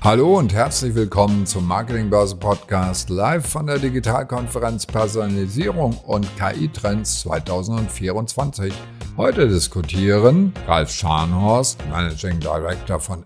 Hallo und herzlich willkommen zum Marketingbörse Podcast live von der Digitalkonferenz Personalisierung und KI-Trends 2024. Heute diskutieren Ralf Scharnhorst, Managing Director von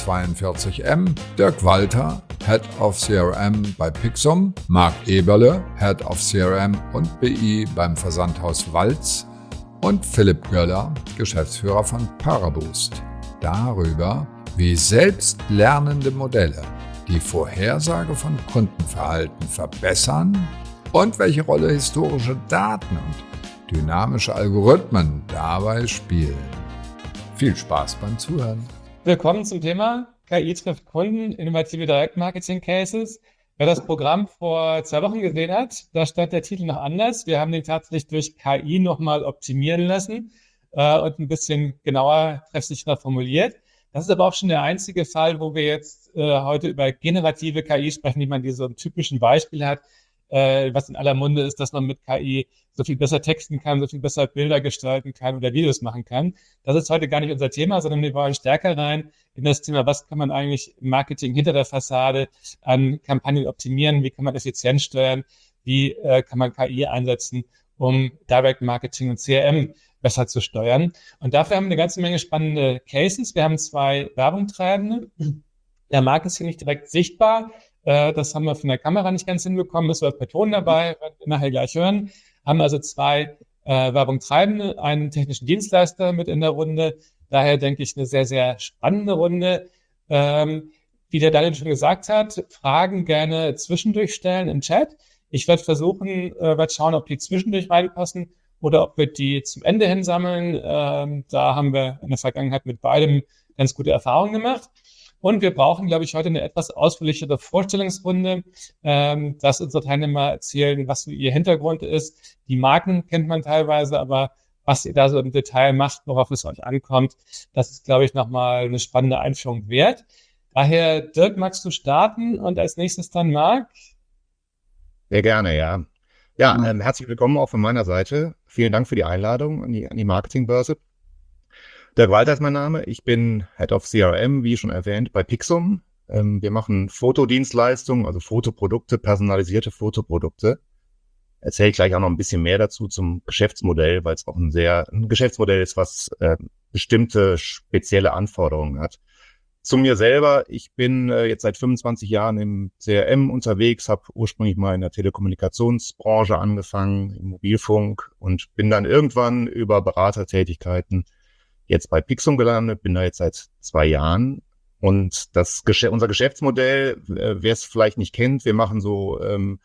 M42M, Dirk Walter, Head of CRM bei Pixum, Marc Eberle, Head of CRM und BI beim Versandhaus Walz und Philipp Göller, Geschäftsführer von Paraboost, darüber, wie selbstlernende Modelle die Vorhersage von Kundenverhalten verbessern und welche Rolle historische Daten und dynamische Algorithmen dabei spielen. Viel Spaß beim Zuhören. Willkommen zum Thema KI trifft Kunden, innovative Direktmarketing-Cases. Wer das Programm vor 2 Wochen gesehen hat, da stand der Titel noch anders. Wir haben den tatsächlich durch KI nochmal optimieren lassen und ein bisschen genauer, treffsicherer formuliert. Das ist aber auch schon der einzige Fall, wo wir jetzt heute über generative KI sprechen, wie man die so im typischen Beispiel hat, was in aller Munde ist, dass man mit KI so viel besser texten kann, so viel besser Bilder gestalten kann oder Videos machen kann. Das ist heute gar nicht unser Thema, sondern wir wollen stärker rein in das Thema, was kann man eigentlich im Marketing hinter der Fassade an Kampagnen optimieren, wie kann man effizient steuern, wie kann man KI einsetzen, um Direct Marketing und CRM besser zu steuern. Und dafür haben wir eine ganze Menge spannende Cases. Wir haben 2 Werbungtreibende. Der Markt ist hier nicht direkt sichtbar. Das haben wir von der Kamera nicht ganz hinbekommen. Das war per Ton dabei, werden wir nachher gleich hören. Haben also 2 Werbungtreibende, einen technischen Dienstleister mit in der Runde. Daher denke ich eine sehr, sehr spannende Runde. Wie der Daniel schon gesagt hat, Fragen gerne zwischendurch stellen im Chat. Ich werde versuchen, werde schauen, ob die zwischendurch reinpassen oder ob wir die zum Ende hin sammeln. Da haben wir in der Vergangenheit mit beidem ganz gute Erfahrungen gemacht. Und wir brauchen, glaube ich, heute eine etwas ausführlichere Vorstellungsrunde, dass unsere Teilnehmer erzählen, was so ihr Hintergrund ist. Die Marken kennt man teilweise, aber was ihr da so im Detail macht, worauf es euch ankommt, das ist, glaube ich, nochmal eine spannende Einführung wert. Daher, Dirk, magst du starten und als nächstes dann Marc? Sehr gerne, ja. Ja, herzlich willkommen auch von meiner Seite. Vielen Dank für die Einladung an die Marketingbörse. Dirk Walter ist mein Name. Ich bin Head of CRM, wie schon erwähnt, bei Pixum. Wir machen Fotodienstleistungen, also Fotoprodukte, personalisierte Fotoprodukte. Erzähle ich gleich auch noch ein bisschen mehr dazu zum Geschäftsmodell, weil es auch ein Geschäftsmodell ist, was bestimmte spezielle Anforderungen hat. Zu mir selber, ich bin jetzt seit 25 Jahren im CRM unterwegs, habe ursprünglich mal in der Telekommunikationsbranche angefangen, im Mobilfunk und bin dann irgendwann über Beratertätigkeiten jetzt bei Pixum gelandet, bin da jetzt seit 2 Jahren. Und unser Geschäftsmodell, wer es vielleicht nicht kennt, wir machen so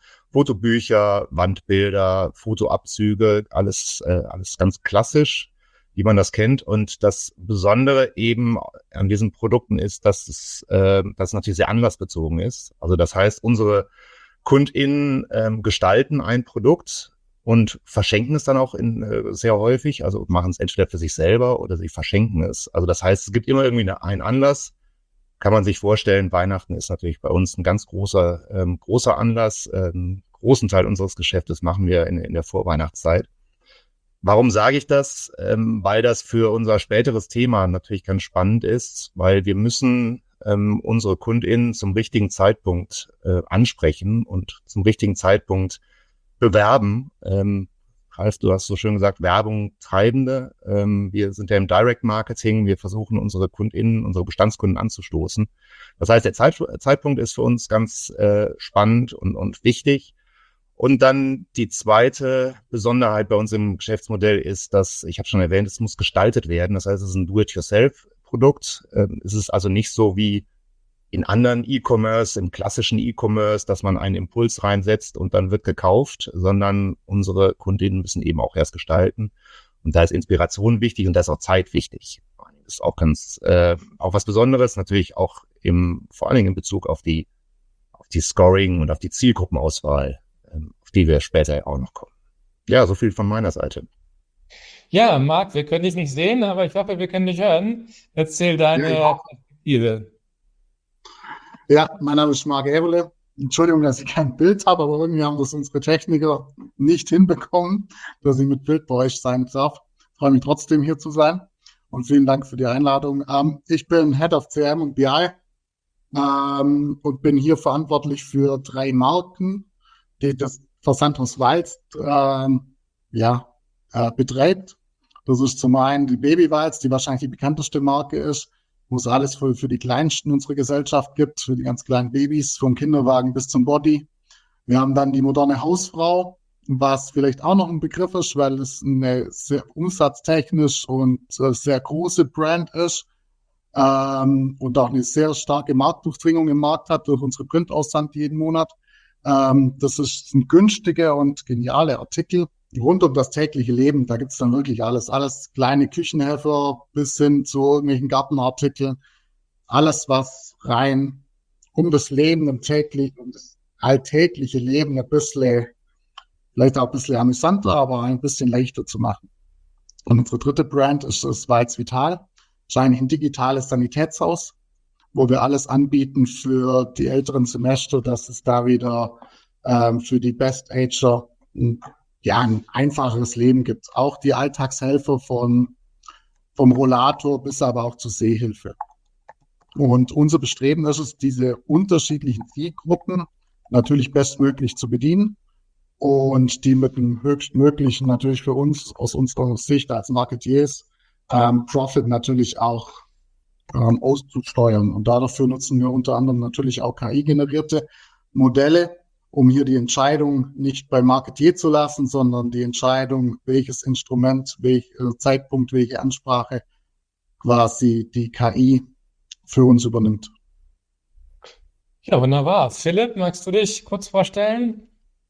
Fotobücher, Wandbilder, Fotoabzüge, alles ganz klassisch, wie man das kennt. Und das Besondere eben an diesen Produkten ist, dass es natürlich sehr anlassbezogen ist. Also das heißt, unsere KundInnen gestalten ein Produkt und verschenken es dann auch sehr häufig. Also machen es entweder für sich selber oder sie verschenken es. Also das heißt, es gibt immer irgendwie einen Anlass. Kann man sich vorstellen, Weihnachten ist natürlich bei uns ein ganz großer Anlass. Einen großen Teil unseres Geschäftes machen wir in der Vorweihnachtszeit. Warum sage ich das? Weil das für unser späteres Thema natürlich ganz spannend ist, weil wir müssen unsere KundInnen zum richtigen Zeitpunkt ansprechen und zum richtigen Zeitpunkt bewerben. Ralf, du hast so schön gesagt, Werbung Treibende. Wir sind ja im Direct Marketing. Wir versuchen unsere KundInnen, unsere Bestandskunden anzustoßen. Das heißt, der Zeitpunkt ist für uns ganz spannend und wichtig. Und dann die zweite Besonderheit bei uns im Geschäftsmodell ist, dass, ich habe schon erwähnt, es muss gestaltet werden. Das heißt, es ist ein Do-it-yourself-Produkt. Es ist also nicht so wie in anderen E-Commerce, im klassischen E-Commerce, dass man einen Impuls reinsetzt und dann wird gekauft, sondern unsere Kundinnen müssen eben auch erst gestalten. Und da ist Inspiration wichtig und da ist auch Zeit wichtig. Das ist auch auch was Besonderes, natürlich auch vor allen Dingen in Bezug auf die Scoring und auf die Zielgruppenauswahl, auf die wir später auch noch kommen. Ja, so viel von meiner Seite. Ja, Marc, wir können dich nicht sehen, aber ich hoffe, wir können dich hören. Erzähl deine Perspektive. Ja, mein Name ist Marc Eberle. Entschuldigung, dass ich kein Bild habe, aber irgendwie haben das unsere Techniker nicht hinbekommen, dass ich mit Bild bei euch sein darf. Ich freue mich trotzdem, hier zu sein und vielen Dank für die Einladung. Ich bin Head of CRM und BI und bin hier verantwortlich für 3 Marken, die das Versandhaus Walz betreibt. Das ist zum einen die Babywalz, die wahrscheinlich die bekannteste Marke ist, wo es alles für die Kleinsten unserer Gesellschaft gibt, für die ganz kleinen Babys, vom Kinderwagen bis zum Body. Wir haben dann die moderne Hausfrau, was vielleicht auch noch ein Begriff ist, weil es eine sehr umsatztechnisch und sehr große Brand ist und auch eine sehr starke Marktdurchdringung im Markt hat durch unsere Printaussand jeden Monat. Das sind günstige und geniale Artikel rund um das tägliche Leben. Da gibt's dann wirklich alles kleine Küchenhelfer bis hin zu irgendwelchen Gartenartikeln. Alles, was rein um das Leben um das alltägliche Leben vielleicht auch ein bisschen amüsanter, aber ein bisschen leichter zu machen. Und unsere dritte Brand ist das Walz Vital. Das ist ein digitales Sanitätshaus, wo wir alles anbieten für die älteren Semester, dass es da wieder für die Best-Ager ein einfacheres Leben gibt. Auch die Alltagshelfer vom Rollator bis aber auch zur Sehhilfe. Und unser Bestreben ist es, diese unterschiedlichen Zielgruppen natürlich bestmöglich zu bedienen und die mit dem höchstmöglichen natürlich für uns aus unserer Sicht als Marketeers Profit natürlich auch auszusteuern. Und dafür nutzen wir unter anderem natürlich auch KI-generierte Modelle, um hier die Entscheidung nicht beim Marketier zu lassen, sondern die Entscheidung, welches Instrument, welcher Zeitpunkt, welche Ansprache quasi die KI für uns übernimmt. Ja, wunderbar. Philipp, magst du dich kurz vorstellen?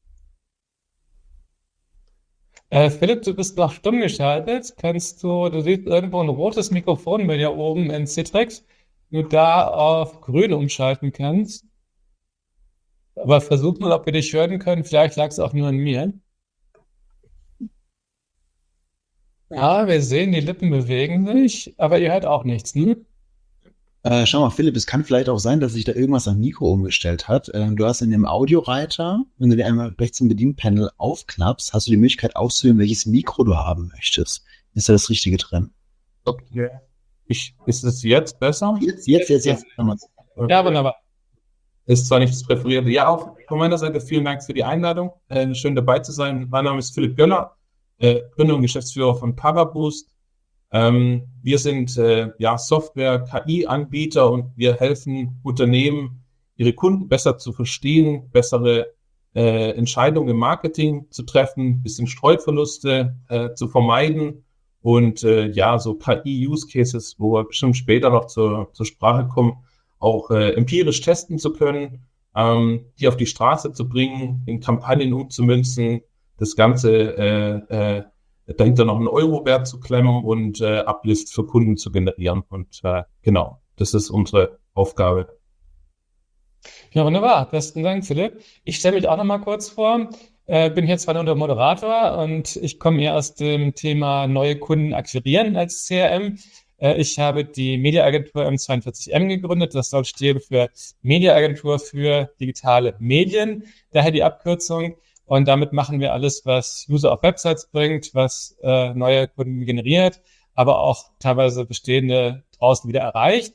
Philipp, du bist noch stumm geschaltet. Du siehst irgendwo ein rotes Mikrofon bei dir oben in Citrix, du da auf grün umschalten kannst. Aber versuch mal, ob wir dich hören können. Vielleicht lag es auch nur an mir. Ja, wir sehen, die Lippen bewegen sich, aber ihr hört auch nichts, ne? Schau mal, Philipp, es kann vielleicht auch sein, dass sich da irgendwas am Mikro umgestellt hat. Du hast in dem Audioreiter, wenn du dir einmal rechts im Bedienpanel aufklappst, hast du die Möglichkeit auszuwählen, welches Mikro du haben möchtest. Ist da das Richtige drin? Okay. Ist es jetzt besser? Jetzt. Ja, wunderbar. Ist zwar nicht das Präferierte. Ja, auch von meiner Seite vielen Dank für die Einladung. Schön dabei zu sein. Mein Name ist Philipp Göller, Gründer und Geschäftsführer von Paraboost. Wir sind Software-KI-Anbieter und wir helfen Unternehmen, ihre Kunden besser zu verstehen, bessere Entscheidungen im Marketing zu treffen, bisschen Streuverluste zu vermeiden und so KI-Use-Cases, wo wir bestimmt später noch zur Sprache kommen, auch empirisch testen zu können, die auf die Straße zu bringen, in Kampagnen umzumünzen, das Ganze dahinter noch einen Euro-Wert zu klemmen und Uplift für Kunden zu generieren. Und genau, das ist unsere Aufgabe. Ja, wunderbar. Besten Dank, Philipp. Ich stelle mich auch noch mal kurz vor. Bin hier zwar nur der Moderator und ich komme eher aus dem Thema neue Kunden akquirieren als CRM. Ich habe die Mediaagentur M42M gegründet. Das soll stehen für Mediaagentur für digitale Medien. Daher die Abkürzung. Und damit machen wir alles, was User auf Websites bringt, was neue Kunden generiert, aber auch teilweise bestehende draußen wieder erreicht.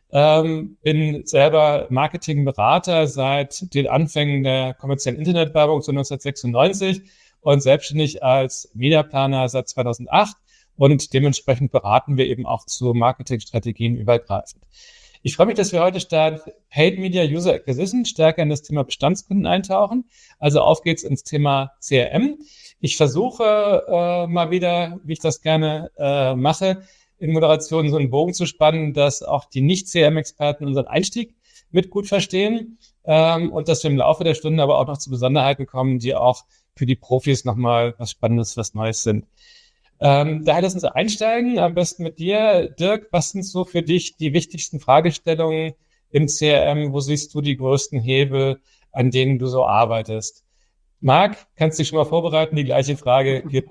Bin selber Marketingberater seit den Anfängen der kommerziellen Internetwerbung so 1996 und selbstständig als Mediaplaner seit 2008. Und dementsprechend beraten wir eben auch zu Marketingstrategien übergreifend. Ich freue mich, dass wir heute statt Paid Media User Acquisition stärker in das Thema Bestandskunden eintauchen. Also auf geht's ins Thema CRM. Ich versuche mal wieder, wie ich das gerne mache, in Moderation so einen Bogen zu spannen, dass auch die Nicht-CRM-Experten unseren Einstieg mit gut verstehen und dass wir im Laufe der Stunde aber auch noch zu Besonderheiten kommen, die auch für die Profis nochmal was Spannendes, was Neues sind. Daher lass uns einsteigen, am besten mit dir. Dirk, was sind so für dich die wichtigsten Fragestellungen im CRM? Wo siehst du die größten Hebel, an denen du so arbeitest? Marc, kannst du dich schon mal vorbereiten? Die gleiche Frage geht.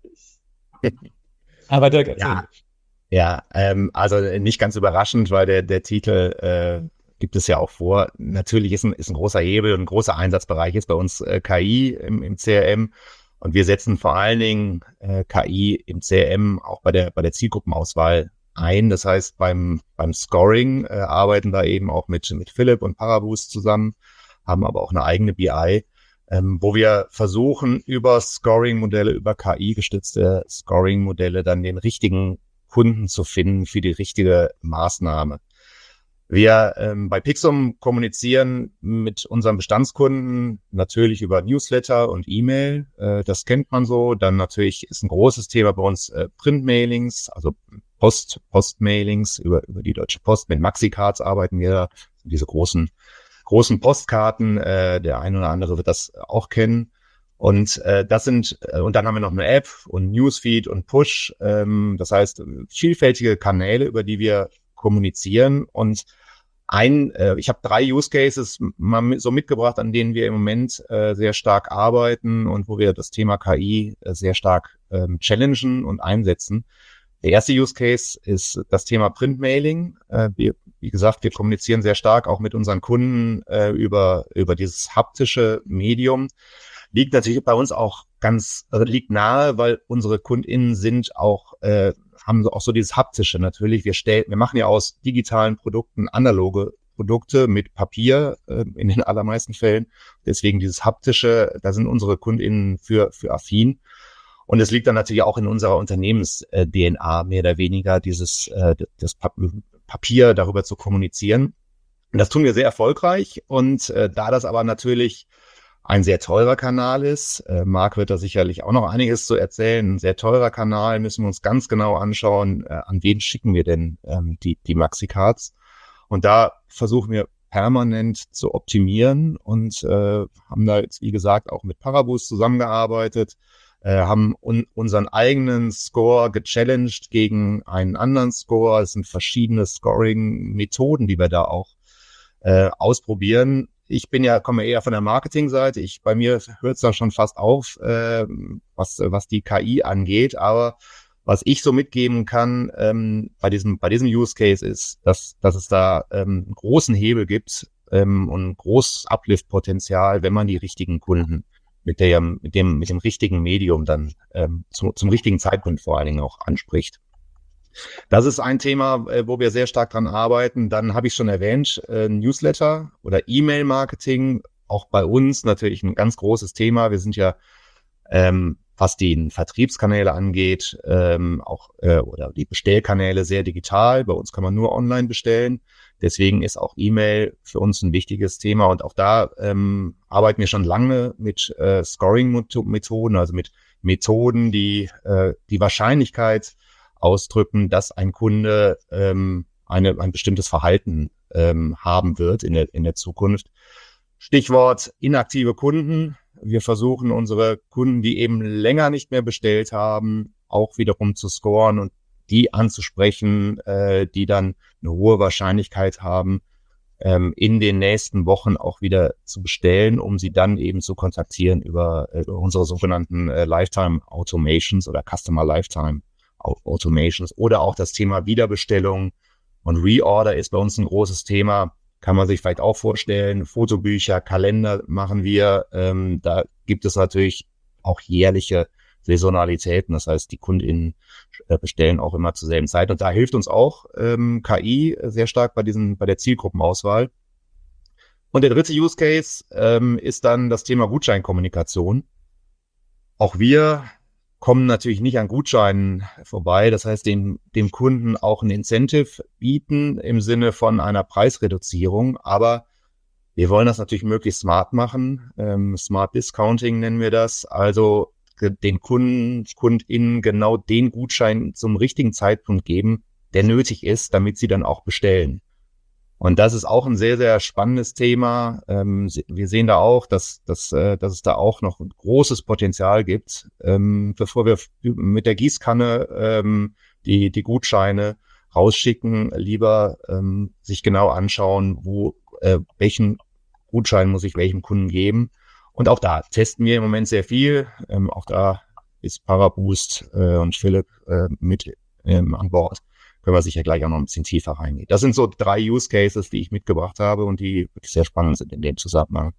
Aber Dirk, erzähl. Also nicht ganz überraschend, weil der Titel gibt es ja auch vor. Natürlich ist ein großer Hebel und ein großer Einsatzbereich ist bei uns KI im CRM. Und wir setzen vor allen Dingen KI im CRM auch bei der Zielgruppenauswahl ein. Das heißt, beim Scoring arbeiten wir eben auch mit Philipp und Paraboost zusammen, haben aber auch eine eigene BI, wo wir versuchen, über Scoring-Modelle, über KI-gestützte Scoring-Modelle dann den richtigen Kunden zu finden für die richtige Maßnahme. Wir bei Pixum kommunizieren mit unseren Bestandskunden natürlich über Newsletter und E-Mail. Das kennt man so. Dann natürlich ist ein großes Thema bei uns Printmailings, also Postmailings über die Deutsche Post. Mit Maxicards arbeiten wir, diese großen Postkarten. Der eine oder andere wird das auch kennen. Und und dann haben wir noch eine App und Newsfeed und Push. Das heißt, vielfältige Kanäle, über die wir kommunizieren. Und ich habe 3 Use Cases mal so mitgebracht, an denen wir im Moment sehr stark arbeiten und wo wir das Thema KI sehr stark challengen und einsetzen. Der erste Use Case ist das Thema Printmailing. Wie gesagt, wir kommunizieren sehr stark auch mit unseren Kunden über dieses haptische Medium. Liegt natürlich bei uns auch liegt nahe, weil unsere KundInnen haben auch so dieses haptische natürlich. Wir machen ja aus digitalen Produkten analoge Produkte mit Papier in den allermeisten Fällen. Deswegen dieses haptische, da sind unsere KundInnen für affin. Und es liegt dann natürlich auch in unserer Unternehmens-DNA mehr oder weniger, das Papier darüber zu kommunizieren. Und das tun wir sehr erfolgreich. Und da das aber natürlich ein sehr teurer Kanal ist, Marc wird da sicherlich auch noch einiges zu erzählen, ein sehr teurer Kanal, müssen wir uns ganz genau anschauen, an wen schicken wir denn die Maxicards. Und da versuchen wir permanent zu optimieren und haben da jetzt, wie gesagt, auch mit Paraboost zusammengearbeitet, haben unseren eigenen Score gechallenged gegen einen anderen Score. Es sind verschiedene Scoring-Methoden, die wir da auch ausprobieren. Ich komme eher von der Marketingseite. Bei mir hört es da schon fast auf, was die KI angeht. Aber was ich so mitgeben kann bei diesem Use Case ist, dass es da einen großen Hebel gibt und ein großes Uplift-Potenzial, wenn man die richtigen Kunden mit dem richtigen Medium dann zum richtigen Zeitpunkt vor allen Dingen auch anspricht. Das ist ein Thema, wo wir sehr stark dran arbeiten. Dann habe ich schon erwähnt, Newsletter oder E-Mail-Marketing, auch bei uns natürlich ein ganz großes Thema. Wir sind ja, was die Vertriebskanäle angeht, oder die Bestellkanäle sehr digital. Bei uns kann man nur online bestellen. Deswegen ist auch E-Mail für uns ein wichtiges Thema. Und auch da arbeiten wir schon lange mit Scoring-Methoden, also mit Methoden, die die Wahrscheinlichkeit ausdrücken, dass ein Kunde ein bestimmtes Verhalten haben wird in der Zukunft. Stichwort inaktive Kunden. Wir versuchen unsere Kunden, die eben länger nicht mehr bestellt haben, auch wiederum zu scoren und die anzusprechen, die dann eine hohe Wahrscheinlichkeit haben, in den nächsten Wochen auch wieder zu bestellen, um sie dann eben zu kontaktieren über unsere sogenannten Lifetime Automations oder Customer Lifetime Automations oder auch das Thema Wiederbestellung und Reorder ist bei uns ein großes Thema. Kann man sich vielleicht auch vorstellen. Fotobücher, Kalender machen wir. Da gibt es natürlich auch jährliche Saisonalitäten. Das heißt, die KundInnen bestellen auch immer zur selben Zeit. Und da hilft uns auch KI sehr stark bei der Zielgruppenauswahl. Und der dritte Use Case ist dann das Thema Gutscheinkommunikation. Auch wir kommen natürlich nicht an Gutscheinen vorbei. Das heißt, dem Kunden auch ein Incentive bieten im Sinne von einer Preisreduzierung. Aber wir wollen das natürlich möglichst smart machen. Smart Discounting nennen wir das. Also den KundInnen genau den Gutschein zum richtigen Zeitpunkt geben, der nötig ist, damit sie dann auch bestellen. Und das ist auch ein sehr, sehr spannendes Thema. Wir sehen da auch, dass es da auch noch ein großes Potenzial gibt, bevor wir mit der Gießkanne die Gutscheine rausschicken, lieber sich genau anschauen, welchen Gutschein muss ich welchem Kunden geben. Und auch da testen wir im Moment sehr viel. Auch da ist Paraboost und Philipp mit an Bord. Können wir sicher gleich auch noch ein bisschen tiefer reingehen. Das sind so 3 Use Cases, die ich mitgebracht habe und die wirklich sehr spannend sind in dem Zusammenhang.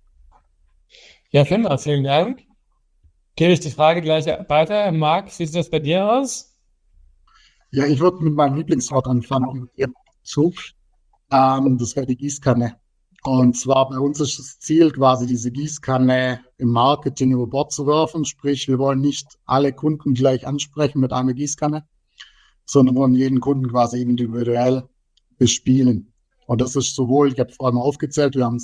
Ja, vielen Dank. Gebe ich die Frage gleich weiter. Marc, wie sieht das bei dir aus? Ja, ich würde mit meinem Lieblingswort anfangen, im Zug. Das wäre die Gießkanne. Und zwar bei uns ist das Ziel, quasi diese Gießkanne im Marketing über Bord zu werfen. Sprich, wir wollen nicht alle Kunden gleich ansprechen mit einer Gießkanne, sondern wollen jeden Kunden quasi individuell bespielen. Und das ist sowohl, ich habe es vorhin mal aufgezählt, wir haben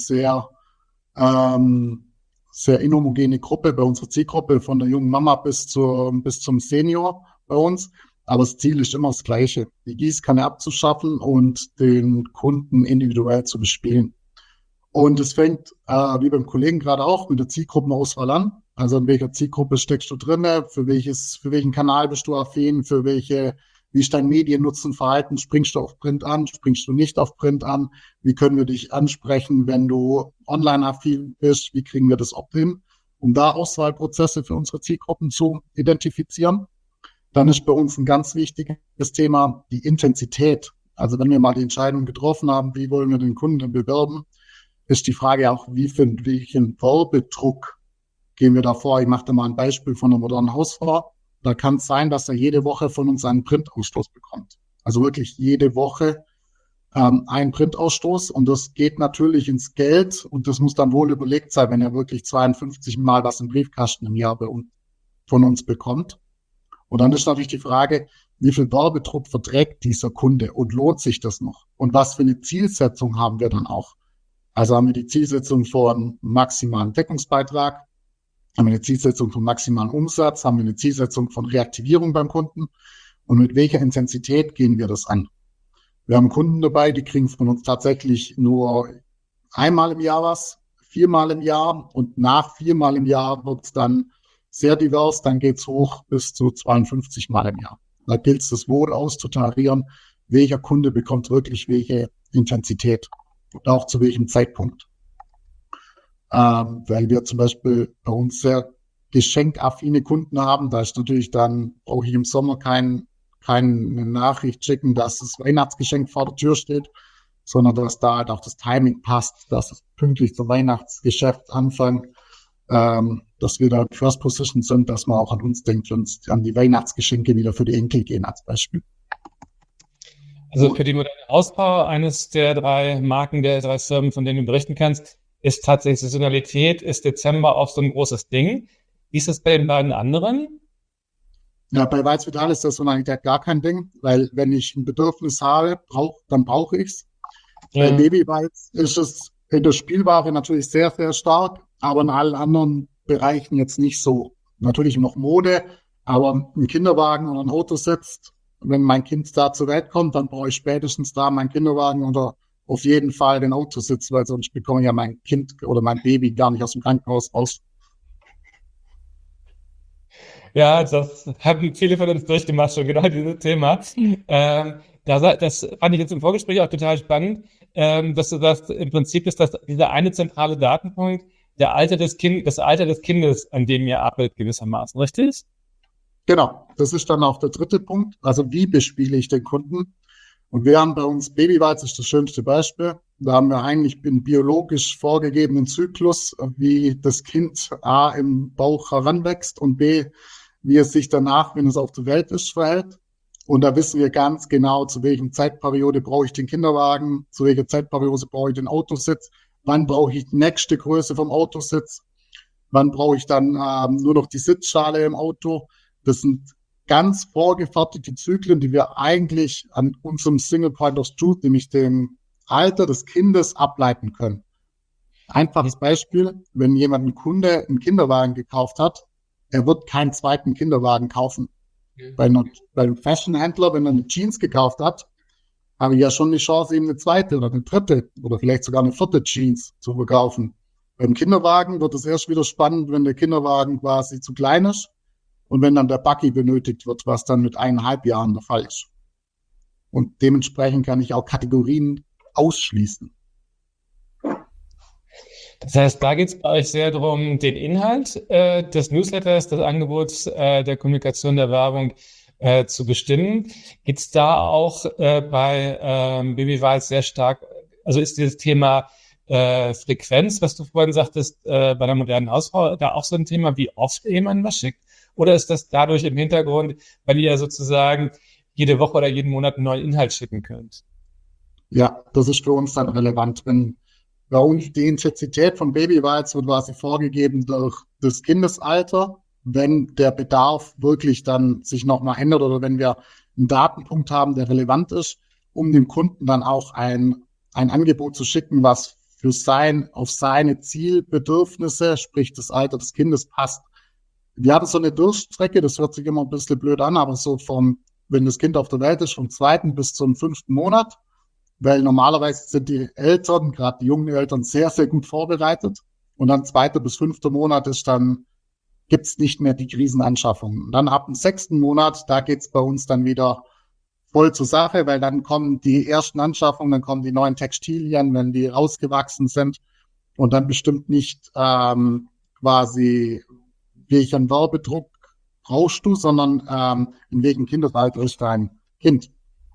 sehr inhomogene Gruppe bei unserer Zielgruppe, von der jungen Mama bis zum Senior bei uns. Aber das Ziel ist immer das Gleiche, die Gießkanne abzuschaffen und den Kunden individuell zu bespielen. Und es fängt, wie beim Kollegen gerade auch, mit der Zielgruppenauswahl an. Also in welcher Zielgruppe steckst du drin, für welchen Kanal bist du affin, wie ist dein Mediennutzenverhalten, springst du auf Print an, springst du nicht auf Print an, wie können wir dich ansprechen, wenn du online affin bist, wie kriegen wir das hin, um da Auswahlprozesse für unsere Zielgruppen zu identifizieren. Dann ist bei uns ein ganz wichtiges Thema die Intensität. Also wenn wir mal die Entscheidung getroffen haben, wie wollen wir den Kunden bewerben, ist die Frage auch, welchen Werbedruck gehen wir da vor. Ich mache da mal ein Beispiel von einer modernen Hausfrau. Da kann es sein, dass er jede Woche von uns einen Printausstoß bekommt. Also wirklich jede Woche einen Printausstoß. Und das geht natürlich ins Geld. Und das muss dann wohl überlegt sein, wenn er wirklich 52 Mal was im Briefkasten im Jahr von uns bekommt. Und dann ist natürlich die Frage, wie viel Werbedruck verträgt dieser Kunde und lohnt sich das noch? Und was für eine Zielsetzung haben wir dann auch? Also haben wir die Zielsetzung von maximalen Deckungsbeitrag, haben wir eine Zielsetzung von maximalen Umsatz, haben wir eine Zielsetzung von Reaktivierung beim Kunden und mit welcher Intensität gehen wir das an? Wir haben Kunden dabei, die kriegen von uns tatsächlich nur einmal im Jahr was, 4-mal im Jahr und nach 4-mal im Jahr wird es dann sehr divers, dann geht's hoch bis zu 52 Mal im Jahr. Da gilt es, das wohl auszutarieren, welcher Kunde bekommt wirklich welche Intensität und auch zu welchem Zeitpunkt. Weil wir zum Beispiel bei uns sehr geschenkaffine Kunden haben, da ist natürlich dann, brauche ich im Sommer keine Nachricht schicken, dass das Weihnachtsgeschenk vor der Tür steht, sondern dass da halt auch das Timing passt, dass es pünktlich zum Weihnachtsgeschäft anfängt, dass wir da First Position sind, dass man auch an uns denkt und an die Weihnachtsgeschenke wieder für die Enkel gehen als Beispiel. Also für die moderne Hausfrau, eines der 3 Marken, der 3 Firmen, von denen du berichten kannst, ist tatsächlich Saisonalität, ist Dezember auch so ein großes Ding. Wie ist das bei den beiden anderen? Ja, bei Weiz Vital ist das Saisonalität gar kein Ding, weil wenn ich ein Bedürfnis habe, dann brauche ich es. Bei Babyweiz ist es in der Spielware natürlich sehr, sehr stark, aber in allen anderen Bereichen jetzt nicht so. Natürlich noch Mode, aber ein Kinderwagen oder ein Auto sitzt, wenn mein Kind da zur Welt kommt, dann brauche ich spätestens da meinen Kinderwagen oder auf jeden Fall den Autositz, weil sonst bekomme ich ja mein Kind oder mein Baby gar nicht aus dem Krankenhaus raus. Ja, das haben viele von uns durchgemacht, schon genau dieses Thema. Das fand ich jetzt im Vorgespräch auch total spannend, dass du sagst, im Prinzip ist das dieser eine zentrale Datenpunkt, das Alter des Kindes, an dem ihr arbeitet gewissermaßen, richtig? Genau, das ist dann auch der dritte Punkt. Also wie bespiele ich den Kunden? Und wir haben bei uns, Babyweiz ist das schönste Beispiel. Da haben wir eigentlich einen biologisch vorgegebenen Zyklus, wie das Kind A im Bauch heranwächst und B, wie es sich danach, wenn es auf der Welt ist, verhält. Und da wissen wir ganz genau, zu welchem Zeitperiode brauche ich den Kinderwagen, zu welcher Zeitperiode brauche ich den Autositz, wann brauche ich die nächste Größe vom Autositz, wann brauche ich dann nur noch die Sitzschale im Auto. Das sind ganz vorgefertigte Zyklen, die wir eigentlich an unserem Single Point of Truth, nämlich dem Alter des Kindes, ableiten können. Einfaches Beispiel, wenn jemand, ein Kunde, einen Kinderwagen gekauft hat, er wird keinen zweiten Kinderwagen kaufen. Bei einem Fashionhändler, wenn er eine Jeans gekauft hat, habe ich ja schon die Chance, ihm eine zweite oder eine dritte oder vielleicht sogar eine 4. Jeans zu verkaufen. Beim Kinderwagen wird es erst wieder spannend, wenn der Kinderwagen quasi zu klein ist und wenn dann der Buggy benötigt wird, was dann mit 1,5 Jahren der Fall ist. Und dementsprechend kann ich auch Kategorien ausschließen. Das heißt, da geht es bei euch sehr darum, den Inhalt des Newsletters, des Angebots, der Kommunikation, der Werbung zu bestimmen. Geht es da auch bei Babyweiz sehr stark, also ist dieses Thema Frequenz, was du vorhin sagtest, bei der modernen Hausfrau, da auch so ein Thema, wie oft jemand was schickt? Oder ist das dadurch im Hintergrund, weil ihr ja sozusagen jede Woche oder jeden Monat einen neuen Inhalt schicken könnt. Ja, das ist für uns dann relevant. Wenn bei uns die Intensität von Babybites wird quasi vorgegeben durch das Kindesalter, wenn der Bedarf wirklich dann sich nochmal ändert oder wenn wir einen Datenpunkt haben, der relevant ist, um dem Kunden dann auch ein Angebot zu schicken, was auf seine Zielbedürfnisse, sprich das Alter des Kindes, passt. Wir hatten so eine Durchstrecke, das hört sich immer ein bisschen blöd an, aber so wenn das Kind auf der Welt ist, vom 2. bis zum 5. Monat, weil normalerweise sind die Eltern, gerade die jungen Eltern, sehr, sehr gut vorbereitet. Und dann 2. bis 5. Monat gibt's nicht mehr die Krisenanschaffung. Und dann ab dem 6. Monat, da geht's bei uns dann wieder voll zur Sache, weil dann kommen die ersten Anschaffungen, dann kommen die neuen Textilien, wenn die rausgewachsen sind. Und dann bestimmt nicht quasi, welchen Werbedruck brauchst du, sondern in welchem Kindesalter ist dein Kind.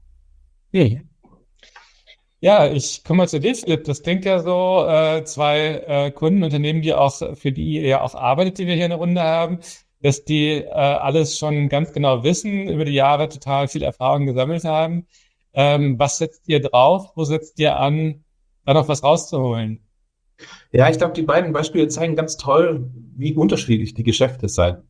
Ja, ich komme mal zu dir, Philipp. Das klingt ja so, zwei Kundenunternehmen, für die ihr ja auch arbeitet, die wir hier in der Runde haben, dass die alles schon ganz genau wissen, über die Jahre total viel Erfahrung gesammelt haben. Was setzt ihr drauf? Wo setzt ihr an, da noch was rauszuholen? Ja, ich glaube, die beiden Beispiele zeigen ganz toll, wie unterschiedlich die Geschäfte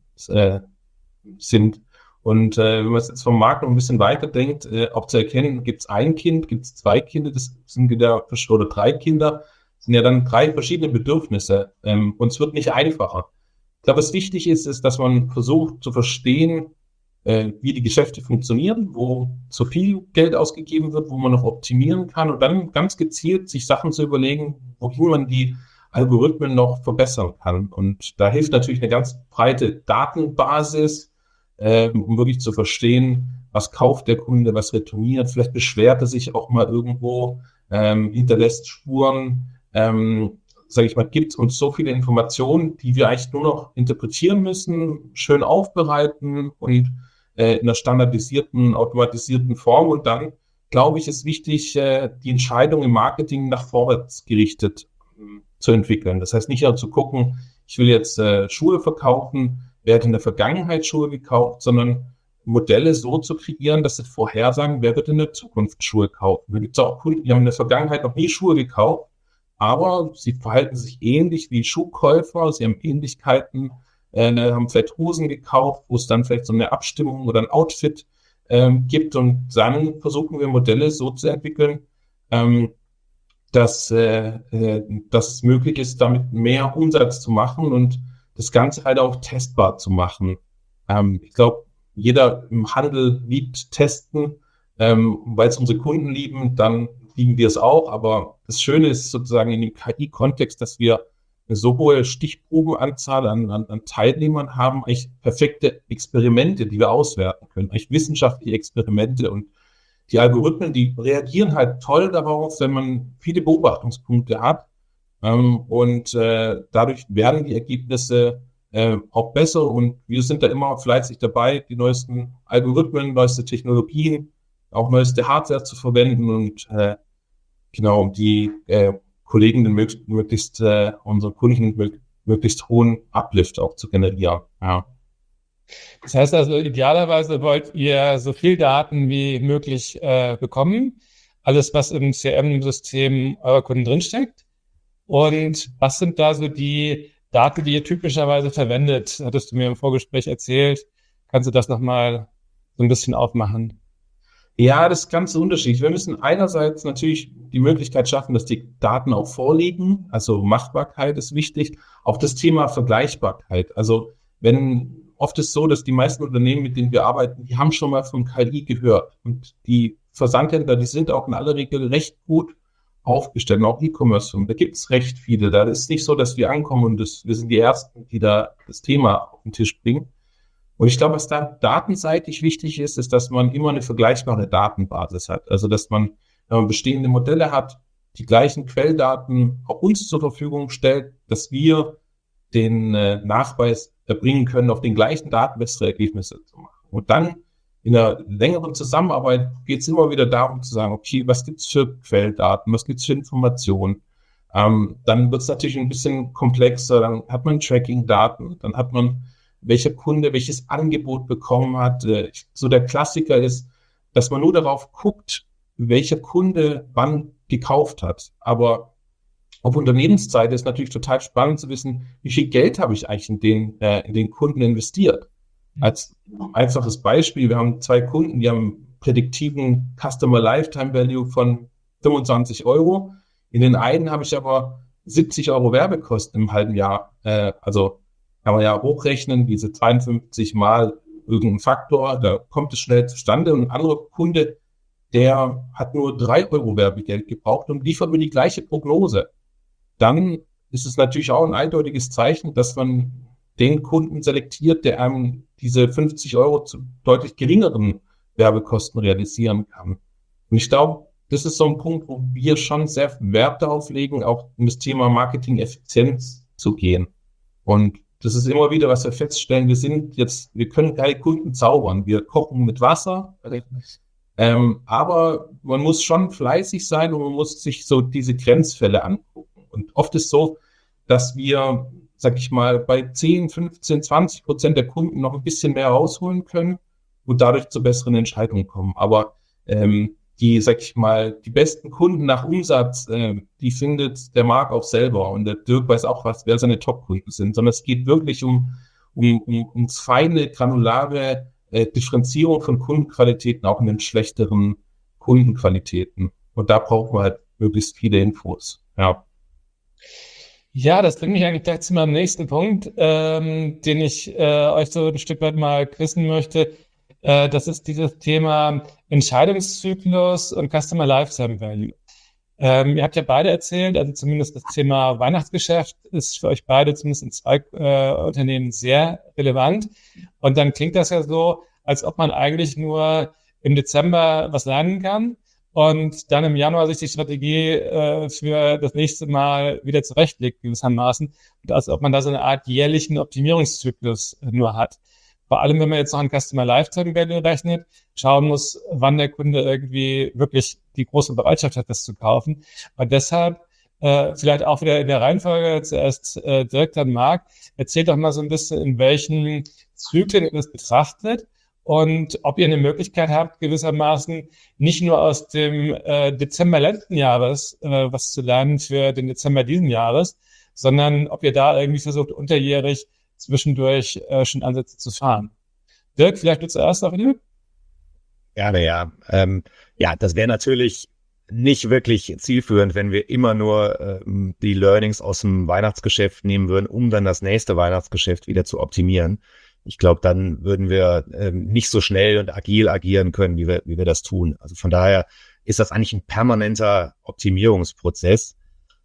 sind. Und wenn man es jetzt vom Markt noch ein bisschen weiter denkt, auch zu erkennen, gibt es ein Kind, gibt es 2 Kinder, das sind wieder, oder 3 Kinder, sind ja dann 3 verschiedene Bedürfnisse. Und es wird nicht einfacher. Ich glaube, was wichtig ist, dass man versucht zu verstehen, wie die Geschäfte funktionieren, wo zu viel Geld ausgegeben wird, wo man noch optimieren kann und dann ganz gezielt sich Sachen zu überlegen, wohin man die Algorithmen noch verbessern kann. Und da hilft natürlich eine ganz breite Datenbasis, um wirklich zu verstehen, was kauft der Kunde, was retourniert, vielleicht beschwert er sich auch mal irgendwo, hinterlässt Spuren, sage ich mal, gibt es uns so viele Informationen, die wir eigentlich nur noch interpretieren müssen, schön aufbereiten und in einer standardisierten, automatisierten Form. Und dann, glaube ich, ist wichtig, die Entscheidung im Marketing nach vorwärts gerichtet zu entwickeln. Das heißt, nicht nur zu gucken, ich will jetzt Schuhe verkaufen, wer hat in der Vergangenheit Schuhe gekauft, sondern Modelle so zu kreieren, dass sie vorhersagen, wer wird in der Zukunft Schuhe kaufen. Da gibt es auch Kunden, die haben in der Vergangenheit noch nie Schuhe gekauft, aber sie verhalten sich ähnlich wie Schuhkäufer, sie haben Ähnlichkeiten, haben vielleicht Hosen gekauft, wo es dann vielleicht so eine Abstimmung oder ein Outfit gibt und dann versuchen wir Modelle so zu entwickeln, dass es möglich ist, damit mehr Umsatz zu machen und das Ganze halt auch testbar zu machen. Ich glaube, jeder im Handel liebt Testen, weil es unsere Kunden lieben, dann lieben wir es auch. Aber das Schöne ist sozusagen in dem KI-Kontext, dass wir eine so hohe Stichprobenanzahl an Teilnehmern haben, eigentlich perfekte Experimente, die wir auswerten können, eigentlich wissenschaftliche Experimente. Und die Algorithmen, die reagieren halt toll darauf, wenn man viele Beobachtungspunkte hat. Und dadurch werden die Ergebnisse auch besser. Und wir sind da immer fleißig dabei, die neuesten Algorithmen, neueste Technologien, auch neueste Hardware zu verwenden und genau, die Kollegen möglichst unsere Kunden möglichst hohen Uplift auch zu generieren. Ja. Das heißt also, idealerweise wollt ihr so viel Daten wie möglich bekommen. Alles, was im CRM-System eurer Kunden drinsteckt. Und was sind da so die Daten, die ihr typischerweise verwendet? Hattest du mir im Vorgespräch erzählt. Kannst du das nochmal so ein bisschen aufmachen? Ja, das ist ganz unterschiedlich. Wir müssen einerseits natürlich die Möglichkeit schaffen, dass die Daten auch vorliegen. Also Machbarkeit ist wichtig. Auch das Thema Vergleichbarkeit. Also oft ist es so, dass die meisten Unternehmen, mit denen wir arbeiten, die haben schon mal von KI gehört. Und die Versandhändler, die sind auch in aller Regel recht gut aufgestellt, auch E-Commerce-Firmen. Da gibt es recht viele. Da ist nicht so, dass wir ankommen und wir sind die Ersten, die da das Thema auf den Tisch bringen. Und ich glaube, was da datenseitig wichtig ist, ist, dass man immer eine vergleichbare Datenbasis hat. Also, dass man, wenn man bestehende Modelle hat, die gleichen Quelldaten auch uns zur Verfügung stellt, dass wir den Nachweis erbringen können, auf den gleichen Daten bessere Ergebnisse zu machen. Und dann in einer längeren Zusammenarbeit geht es immer wieder darum zu sagen, okay, was gibt's für Quelldaten, was gibt's für Informationen? Dann wird es natürlich ein bisschen komplexer, dann hat man Tracking-Daten, dann hat man welcher Kunde welches Angebot bekommen hat. So der Klassiker ist, dass man nur darauf guckt, welcher Kunde wann gekauft hat. Aber auf Unternehmensseite ist natürlich total spannend zu wissen, wie viel Geld habe ich eigentlich in den Kunden investiert. Als einfaches Beispiel, wir haben 2 Kunden, die haben prädiktiven Customer Lifetime Value von 25 €. In den einen habe ich aber 70 € Werbekosten im halben Jahr. Also kann man ja hochrechnen, diese 52 mal irgendein Faktor, da kommt es schnell zustande. Und ein anderer Kunde, der hat nur 3 € Werbegeld gebraucht und liefert mir die gleiche Prognose. Dann ist es natürlich auch ein eindeutiges Zeichen, dass man den Kunden selektiert, der einem diese 50 € zu deutlich geringeren Werbekosten realisieren kann. Und ich glaube, das ist so ein Punkt, wo wir schon sehr Wert darauf legen, auch um das Thema Marketing-Effizienz zu gehen. Und das ist immer wieder, was wir feststellen, wir können keine Kunden zaubern. Wir kochen mit Wasser, aber man muss schon fleißig sein und man muss sich so diese Grenzfälle angucken. Und oft ist so, dass wir, sag ich mal, bei 10, 15, 20% der Kunden noch ein bisschen mehr rausholen können und dadurch zu besseren Entscheidungen kommen. Aber die besten Kunden nach Umsatz, die findet der Marc auch selber. Und der Dirk weiß auch, wer seine Top-Kunden sind. Sondern es geht wirklich ums feine, granulare Differenzierung von Kundenqualitäten, auch in den schlechteren Kundenqualitäten. Und da brauchen wir halt möglichst viele Infos. Ja. Ja, das bringt mich eigentlich gleich zu meinem nächsten Punkt, den ich euch so ein Stück weit mal quizzen möchte. Das ist dieses Thema Entscheidungszyklus und Customer Lifetime Value. Ihr habt ja beide erzählt, also zumindest das Thema Weihnachtsgeschäft ist für euch beide zumindest in 2 Unternehmen sehr relevant. Und dann klingt das ja so, als ob man eigentlich nur im Dezember was lernen kann und dann im Januar sich die Strategie für das nächste Mal wieder zurechtlegt gewissermaßen. Und als ob man da so eine Art jährlichen Optimierungszyklus nur hat. Vor allem, wenn man jetzt noch an Customer Lifetime Value rechnet, schauen muss, wann der Kunde irgendwie wirklich die große Bereitschaft hat, das zu kaufen. Und deshalb vielleicht auch wieder in der Reihenfolge zuerst Dirk, dann Marc, erzählt doch mal so ein bisschen, in welchen Zyklen ihr das betrachtet und ob ihr eine Möglichkeit habt, gewissermaßen nicht nur aus dem Dezember letzten Jahres was zu lernen für den Dezember diesen Jahres, sondern ob ihr da irgendwie versucht, unterjährig zwischendurch schon Ansätze zu fahren. Dirk, vielleicht du zuerst auch wieder? Gerne, ja. Ja, das wäre natürlich nicht wirklich zielführend, wenn wir immer nur die Learnings aus dem Weihnachtsgeschäft nehmen würden, um dann das nächste Weihnachtsgeschäft wieder zu optimieren. Ich glaube, dann würden wir nicht so schnell und agil agieren können, wie wir das tun. Also von daher ist das eigentlich ein permanenter Optimierungsprozess.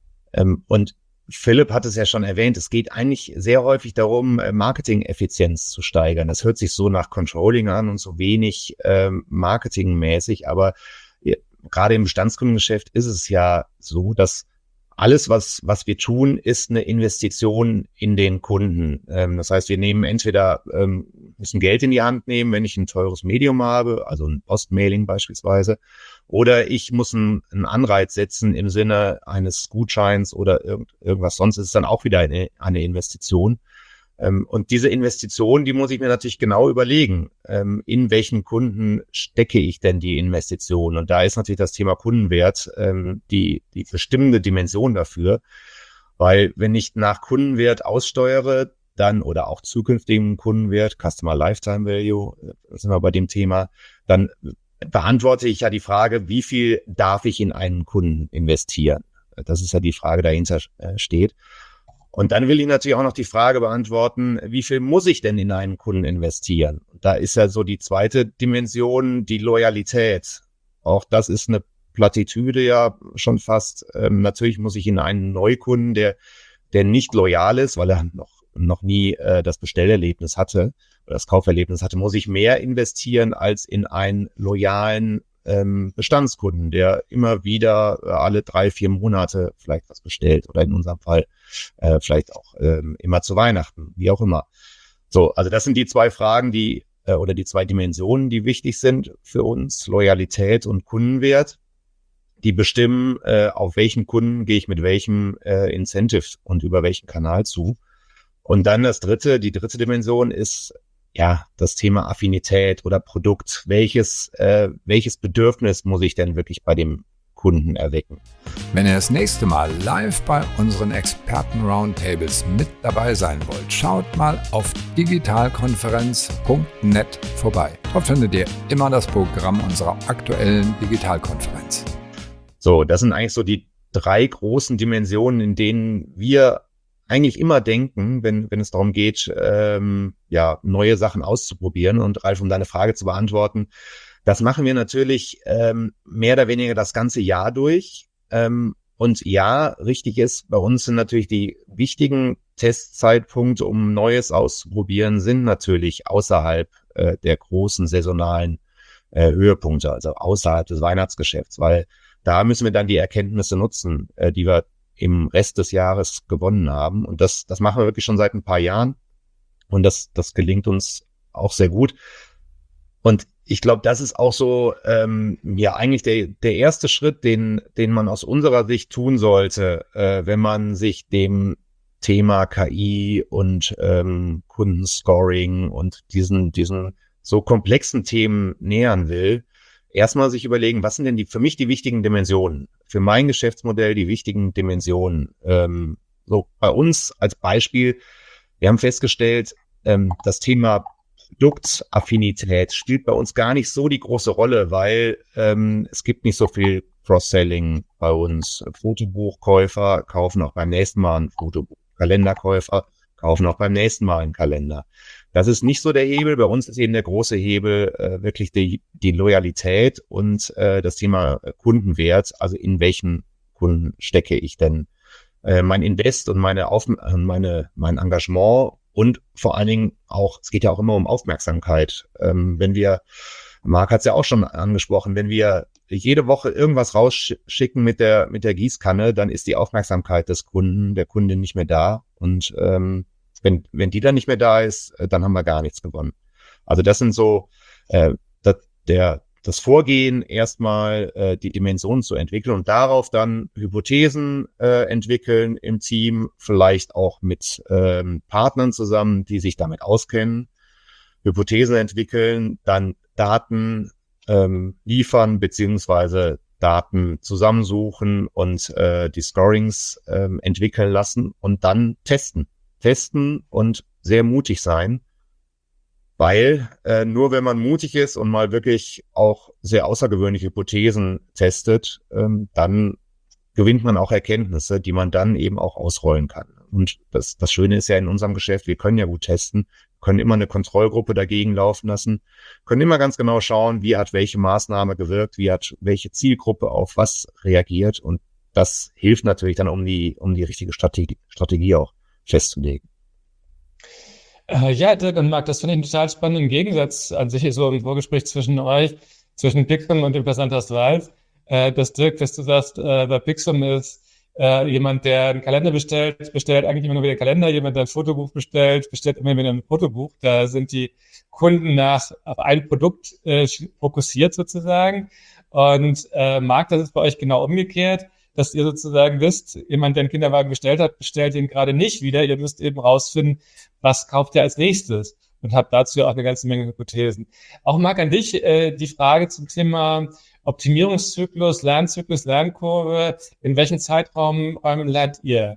Und Philipp hat es ja schon erwähnt, es geht eigentlich sehr häufig darum, Marketing-Effizienz zu steigern. Das hört sich so nach Controlling an und so wenig marketingmäßig, aber gerade im Bestandskundengeschäft ist es ja so, dass alles, was wir tun, ist eine Investition in den Kunden. Das heißt, wir nehmen entweder, müssen Geld in die Hand nehmen, wenn ich ein teures Medium habe, also ein Postmailing beispielsweise, oder ich muss einen Anreiz setzen im Sinne eines Gutscheins oder irgendwas sonst, ist es dann auch wieder eine Investition. Und diese Investition, die muss ich mir natürlich genau überlegen, in welchen Kunden stecke ich denn die Investition? Und da ist natürlich das Thema Kundenwert die bestimmende Dimension dafür, weil wenn ich nach Kundenwert aussteuere, dann oder auch zukünftigen Kundenwert, Customer Lifetime Value, sind wir bei dem Thema, dann beantworte ich ja die Frage, wie viel darf ich in einen Kunden investieren? Das ist ja die Frage, dahinter steht. Und dann will ich natürlich auch noch die Frage beantworten, wie viel muss ich denn in einen Kunden investieren? Und da ist ja so die zweite Dimension, die Loyalität. Auch das ist eine Plattitüde ja schon fast. Natürlich muss ich in einen Neukunden, der nicht loyal ist, weil er noch nie das Bestellerlebnis hatte oder das Kauferlebnis hatte, muss ich mehr investieren als in einen loyalen Bestandskunden, der immer wieder alle 3-4 Monate vielleicht was bestellt oder in unserem Fall vielleicht auch immer zu Weihnachten, wie auch immer. So, also das sind die 2 Fragen, oder die 2 Dimensionen, die wichtig sind für uns, Loyalität und Kundenwert, die bestimmen, auf welchen Kunden gehe ich mit welchem Incentive und über welchen Kanal zu. Und dann die dritte Dimension ist das Thema Affinität oder Produkt. Welches Bedürfnis muss ich denn wirklich bei dem Kunden erwecken? Wenn ihr das nächste Mal live bei unseren Experten-Roundtables mit dabei sein wollt, schaut mal auf digitalkonferenz.net vorbei. Dort findet ihr immer das Programm unserer aktuellen Digitalkonferenz. So, das sind eigentlich so die 3 großen Dimensionen, in denen wir eigentlich immer denken, wenn es darum geht, neue Sachen auszuprobieren. Und Ralf, um deine Frage zu beantworten, das machen wir natürlich mehr oder weniger das ganze Jahr durch. Und ja, richtig ist, bei uns sind natürlich die wichtigen Testzeitpunkte, um Neues auszuprobieren, sind natürlich außerhalb der großen saisonalen Höhepunkte, also außerhalb des Weihnachtsgeschäfts, weil da müssen wir dann die Erkenntnisse nutzen, die wir im Rest des Jahres gewonnen haben. Und das machen wir wirklich schon seit ein paar Jahren. Und das gelingt uns auch sehr gut. Und ich glaube, das ist auch so, eigentlich der erste Schritt, den man aus unserer Sicht tun sollte, wenn man sich dem Thema KI und Kundenscoring und diesen so komplexen Themen nähern will. Erstmal sich überlegen, was sind denn für mich die wichtigen Dimensionen? Für mein Geschäftsmodell die wichtigen Dimensionen. So bei uns als Beispiel, wir haben festgestellt, das Thema Produktaffinität spielt bei uns gar nicht so die große Rolle, weil es gibt nicht so viel Cross-Selling bei uns. Fotobuchkäufer kaufen auch beim nächsten Mal ein Fotobuch. Kalenderkäufer kaufen auch beim nächsten Mal einen Kalender. Das ist nicht so der Hebel. Bei uns ist eben der große Hebel wirklich die Loyalität und das Thema Kundenwert. Also in welchen Kunden stecke ich denn mein Invest und mein Engagement und vor allen Dingen auch, es geht ja auch immer um Aufmerksamkeit. Marc hat es ja auch schon angesprochen, wenn wir jede Woche irgendwas rausschicken mit der Gießkanne, dann ist die Aufmerksamkeit des Kunden, der Kundin nicht mehr da. Und wenn die dann nicht mehr da ist, dann haben wir gar nichts gewonnen. Also das sind so das Vorgehen, erstmal die Dimensionen zu entwickeln und darauf dann Hypothesen entwickeln im Team, vielleicht auch mit Partnern zusammen, die sich damit auskennen, Hypothesen entwickeln, dann Daten liefern beziehungsweise Daten zusammensuchen und die Scorings entwickeln lassen und dann testen und sehr mutig sein. Weil nur wenn man mutig ist und mal wirklich auch sehr außergewöhnliche Hypothesen testet, dann gewinnt man auch Erkenntnisse, die man dann eben auch ausrollen kann. Und das Schöne ist ja in unserem Geschäft, wir können ja gut testen, können immer eine Kontrollgruppe dagegen laufen lassen, können immer ganz genau schauen, wie hat welche Maßnahme gewirkt, wie hat welche Zielgruppe auf was reagiert. Und das hilft natürlich dann, um die richtige Strategie auch festzulegen. Ja, Dirk und Marc, das finde ich total spannend. Im Gegensatz an sich so im Vorgespräch zwischen euch, zwischen Pixum und dem Versandhaus Ralf, dass Dirk, dass du sagst, bei Pixum ist jemand, der einen Kalender bestellt eigentlich immer nur wieder Kalender. Jemand, der ein Fotobuch bestellt immer wieder ein Fotobuch. Da sind die Kunden auf ein Produkt fokussiert sozusagen. Und Marc, das ist bei euch genau umgekehrt, dass ihr sozusagen wisst, jemand, der einen Kinderwagen bestellt hat, bestellt ihn gerade nicht wieder. Ihr müsst eben rausfinden, was kauft ihr als nächstes und habt dazu auch eine ganze Menge Hypothesen. Auch Marc, an dich die Frage zum Thema Optimierungszyklus, Lernzyklus, Lernkurve. In welchen Zeitraum lernt ihr?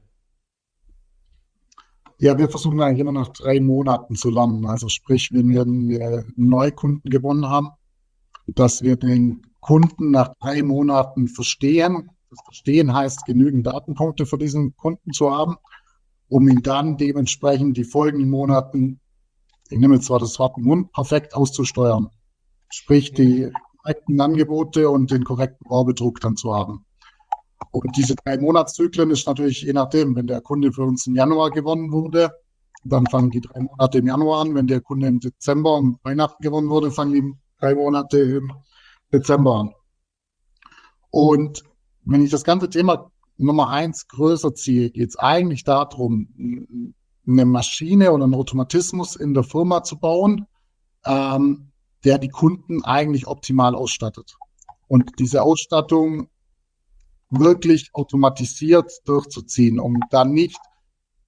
Ja, wir versuchen eigentlich immer nach 3 Monaten zu lernen. Also sprich, wenn wir einen Neukunden gewonnen haben, dass wir den Kunden nach 3 Monaten verstehen. Das Verstehen heißt, genügend Datenpunkte für diesen Kunden zu haben, um ihn dann dementsprechend die folgenden Monaten, ich nehme jetzt zwar das Wort im Mund, perfekt auszusteuern. Sprich, die korrekten Angebote und den korrekten Orbedruck dann zu haben. Und diese 3 Monatszyklen ist natürlich je nachdem, wenn der Kunde für uns im Januar gewonnen wurde, dann fangen die 3 Monate im Januar an. Wenn der Kunde im Dezember um Weihnachten gewonnen wurde, fangen die 3 Monate im Dezember an. Und wenn ich das ganze Thema Nummer 1 größer ziehe, geht es eigentlich darum, eine Maschine oder einen Automatismus in der Firma zu bauen, der die Kunden eigentlich optimal ausstattet. Und diese Ausstattung wirklich automatisiert durchzuziehen, um dann nicht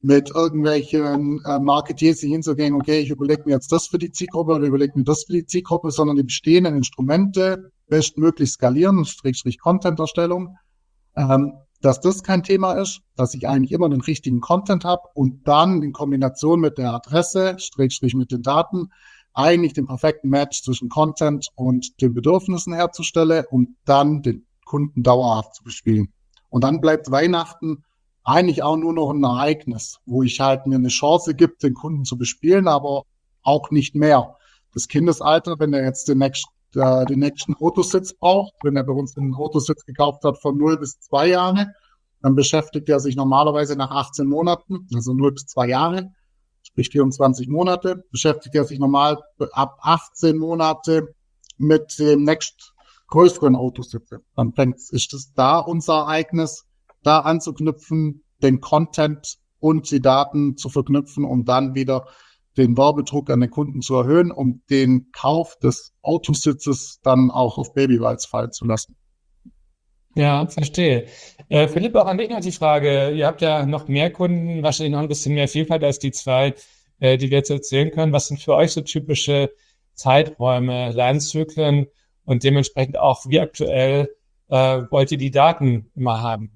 mit irgendwelchen Marketeers sich hinzugehen, okay, ich überlege mir jetzt das für die Zielgruppe oder überlege mir das für die Zielgruppe, sondern die bestehenden Instrumente bestmöglich skalieren, Schrägstrich Content-Erstellung, dass das kein Thema ist, dass ich eigentlich immer den richtigen Content habe und dann in Kombination mit der Adresse, Schrägstrich mit den Daten, eigentlich den perfekten Match zwischen Content und den Bedürfnissen herzustelle und dann den Kunden dauerhaft zu bespielen. Und dann bleibt Weihnachten eigentlich auch nur noch ein Ereignis, wo ich halt mir eine Chance gibt, den Kunden zu bespielen, aber auch nicht mehr. Das Kindesalter, wenn er jetzt den nächsten Autositz braucht, wenn er bei uns einen Autositz gekauft hat von 0 bis 2 Jahre, dann beschäftigt er sich normalerweise nach 18 Monaten, also 0 bis 2 Jahre, sprich 24 Monate, beschäftigt er sich normal ab 18 Monate mit dem nächstgrößeren Autositz. Dann ist es da unser Ereignis, da anzuknüpfen, den Content und die Daten zu verknüpfen, um dann wieder den Werbedruck an den Kunden zu erhöhen, um den Kauf des Autositzes dann auch auf Babywalz fallen zu lassen. Ja, verstehe. Philipp, auch an dich noch die Frage. Ihr habt ja noch mehr Kunden, wahrscheinlich noch ein bisschen mehr Vielfalt als die 2, die wir jetzt erzählen können. Was sind für euch so typische Zeiträume, Lernzyklen und dementsprechend auch, wie aktuell wollt ihr die Daten immer haben?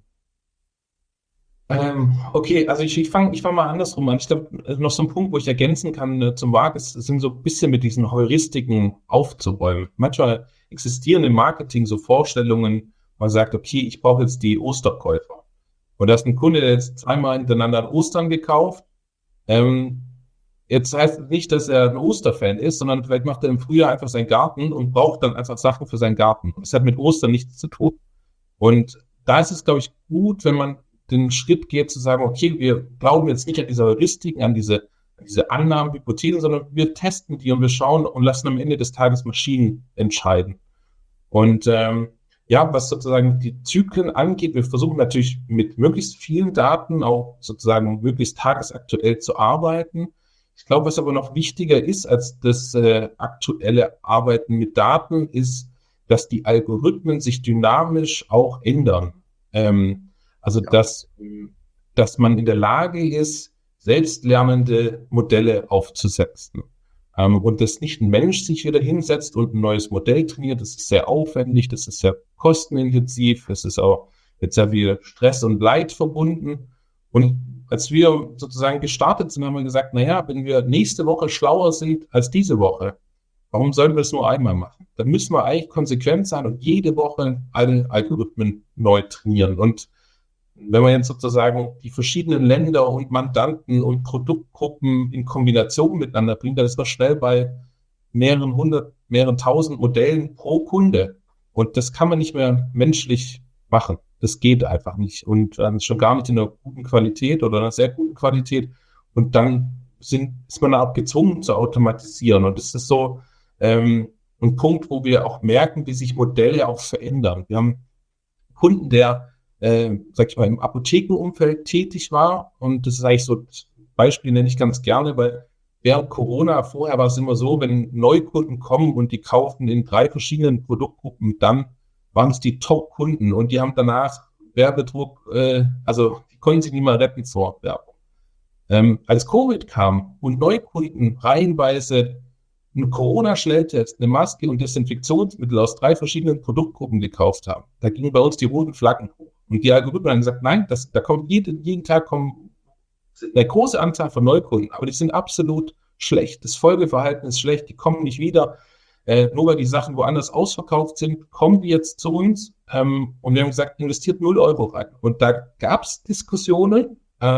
Okay, also ich fang mal andersrum an. Ich glaube, noch so ein Punkt, wo ich ergänzen kann zum Markt, ist, sind so ein bisschen mit diesen Heuristiken aufzuräumen. Manchmal existieren im Marketing so Vorstellungen, man sagt, okay, ich brauche jetzt die Osterkäufer. Und da ist ein Kunde, der jetzt 2-mal hintereinander an Ostern gekauft. Jetzt heißt es nicht, dass er ein Osterfan ist, sondern vielleicht macht er im Frühjahr einfach seinen Garten und braucht dann einfach Sachen für seinen Garten. Das hat mit Ostern nichts zu tun. Und da ist es, glaube ich, gut, wenn man den Schritt geht, zu sagen, okay, wir glauben jetzt nicht an diese Heuristiken, an diese Annahmen, Hypothesen, sondern wir testen die und wir schauen und lassen am Ende des Tages Maschinen entscheiden. Und was sozusagen die Zyklen angeht, wir versuchen natürlich mit möglichst vielen Daten auch sozusagen möglichst tagesaktuell zu arbeiten. Ich glaube, was aber noch wichtiger ist als das aktuelle Arbeiten mit Daten, ist, dass die Algorithmen sich dynamisch auch ändern. Dass man in der Lage ist, selbstlernende Modelle aufzusetzen. Und dass nicht ein Mensch sich wieder hinsetzt und ein neues Modell trainiert, das ist sehr aufwendig, das ist sehr kostenintensiv, das ist auch mit sehr viel Stress und Leid verbunden. Und als wir sozusagen gestartet sind, haben wir gesagt, wenn wir nächste Woche schlauer sind als diese Woche, warum sollen wir es nur einmal machen? Dann müssen wir eigentlich konsequent sein und jede Woche alle Algorithmen neu trainieren. Und wenn man jetzt sozusagen die verschiedenen Länder und Mandanten und Produktgruppen in Kombination miteinander bringt, dann ist man schnell bei mehreren 100, mehreren 1000 Modellen pro Kunde. Und das kann man nicht mehr menschlich machen. Das geht einfach nicht. Und schon gar nicht in einer guten Qualität oder einer sehr guten Qualität. Und dann ist man auch gezwungen zu automatisieren. Und das ist so ein Punkt, wo wir auch merken, wie sich Modelle auch verändern. Wir haben einen Kunden, der im Apothekenumfeld tätig war. Und das ist eigentlich so ein Beispiel, nenne ich ganz gerne, weil während Corona, vorher war es immer so, wenn Neukunden kommen und die kaufen in 3 verschiedenen Produktgruppen, dann waren es die Top-Kunden und die haben danach Werbedruck, die konnten sich nicht mehr retten vor Werbung. Als Covid kam und Neukunden reihenweise einen Corona-Schnelltest, eine Maske und Desinfektionsmittel aus 3 verschiedenen Produktgruppen gekauft haben, da gingen bei uns die roten Flaggen hoch. Und die Algorithmen haben gesagt, nein, da kommt jeden Tag eine große Anzahl von Neukunden, aber die sind absolut schlecht. Das Folgeverhalten ist schlecht, die kommen nicht wieder. Nur weil die Sachen woanders ausverkauft sind, kommen die jetzt zu uns. Und wir haben gesagt, investiert 0 Euro rein. Und da gab es Diskussionen.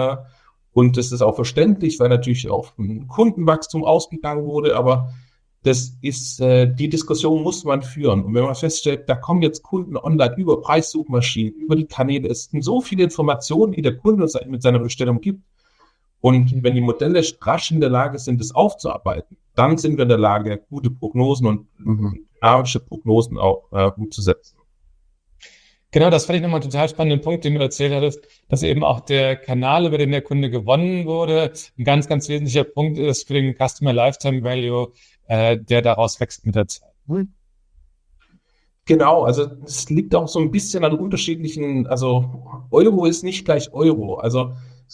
Und das ist auch verständlich, weil natürlich auf ein Kundenwachstum ausgegangen wurde. Aber das ist, die Diskussion muss man führen. Und wenn man feststellt, da kommen jetzt Kunden online über Preissuchmaschinen, über die Kanäle, es sind so viele Informationen, die der Kunde mit seiner Bestellung gibt. Und wenn die Modelle rasch in der Lage sind, das aufzuarbeiten, dann sind wir in der Lage, gute Prognosen und dynamische Prognosen auch umzusetzen. Genau, das fand ich nochmal einen total spannenden Punkt, den du erzählt hattest, dass eben auch der Kanal, über den der Kunde gewonnen wurde, ein ganz, ganz wesentlicher Punkt ist für den Customer Lifetime Value, der daraus wächst mit der Zeit. Genau, also es liegt auch so ein bisschen an unterschiedlichen, also Euro ist nicht gleich Euro. Also es gibt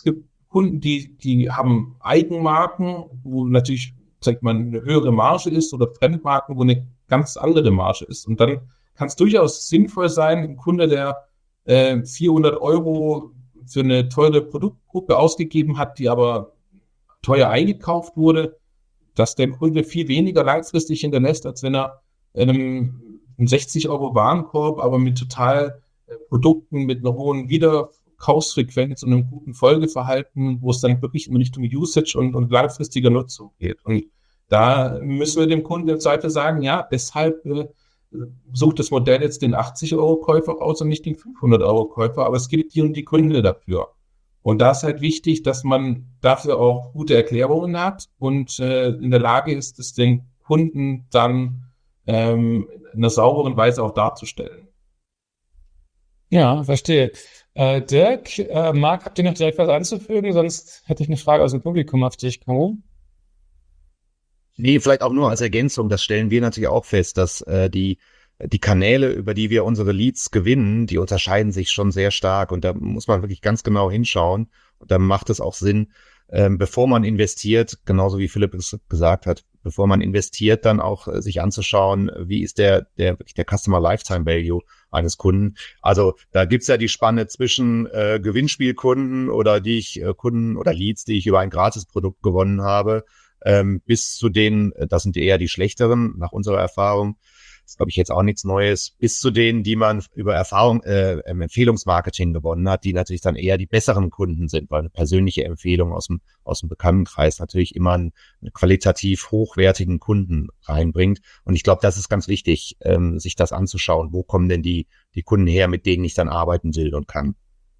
Kunden, die haben Eigenmarken, wo natürlich, sagt man, eine höhere Marge ist oder Fremdmarken, wo eine ganz andere Marge ist. Und dann kann es durchaus sinnvoll sein, ein Kunde, der 400 Euro für eine teure Produktgruppe ausgegeben hat, die aber teuer eingekauft wurde, dass der Kunde viel weniger langfristig hinterlässt, als wenn er einen 60 Euro Warenkorb, aber mit total Produkten mit einer hohen Wiederkaufsfrequenz und einem guten Folgeverhalten, wo es dann wirklich in Richtung Usage und langfristiger Nutzung geht. Und da müssen wir dem Kunden im Zweifel sagen, ja, deshalb sucht das Modell jetzt den 80-Euro-Käufer aus und nicht den 500-Euro-Käufer, aber es gibt die und die Gründe dafür. Und da ist halt wichtig, dass man dafür auch gute Erklärungen hat und in der Lage ist, es den Kunden dann in einer sauberen Weise auch darzustellen. Ja, verstehe. Dirk, Marc, habt ihr noch direkt was anzufügen? Sonst hätte ich eine Frage aus dem Publikum auf dich, Caro. Nee, vielleicht auch nur als Ergänzung, das stellen wir natürlich auch fest, dass die Kanäle, über die wir unsere Leads gewinnen, die unterscheiden sich schon sehr stark und da muss man wirklich ganz genau hinschauen und dann macht es auch Sinn, bevor man investiert, genauso wie Philipp es gesagt hat, bevor man investiert, dann auch sich anzuschauen, wie ist der Customer Lifetime Value eines Kunden. Also da gibt's ja die Spanne zwischen Gewinnspielkunden oder Kunden oder Leads, die ich über ein Gratisprodukt gewonnen habe, bis zu denen, das sind eher die schlechteren, nach unserer Erfahrung, das ist, glaube ich, jetzt auch nichts Neues, bis zu denen, die man über Empfehlungsmarketing gewonnen hat, die natürlich dann eher die besseren Kunden sind, weil eine persönliche Empfehlung aus dem Bekanntenkreis natürlich immer einen qualitativ hochwertigen Kunden reinbringt. Und ich glaube, das ist ganz wichtig, sich das anzuschauen. Wo kommen denn die Kunden her, mit denen ich dann arbeiten will und kann?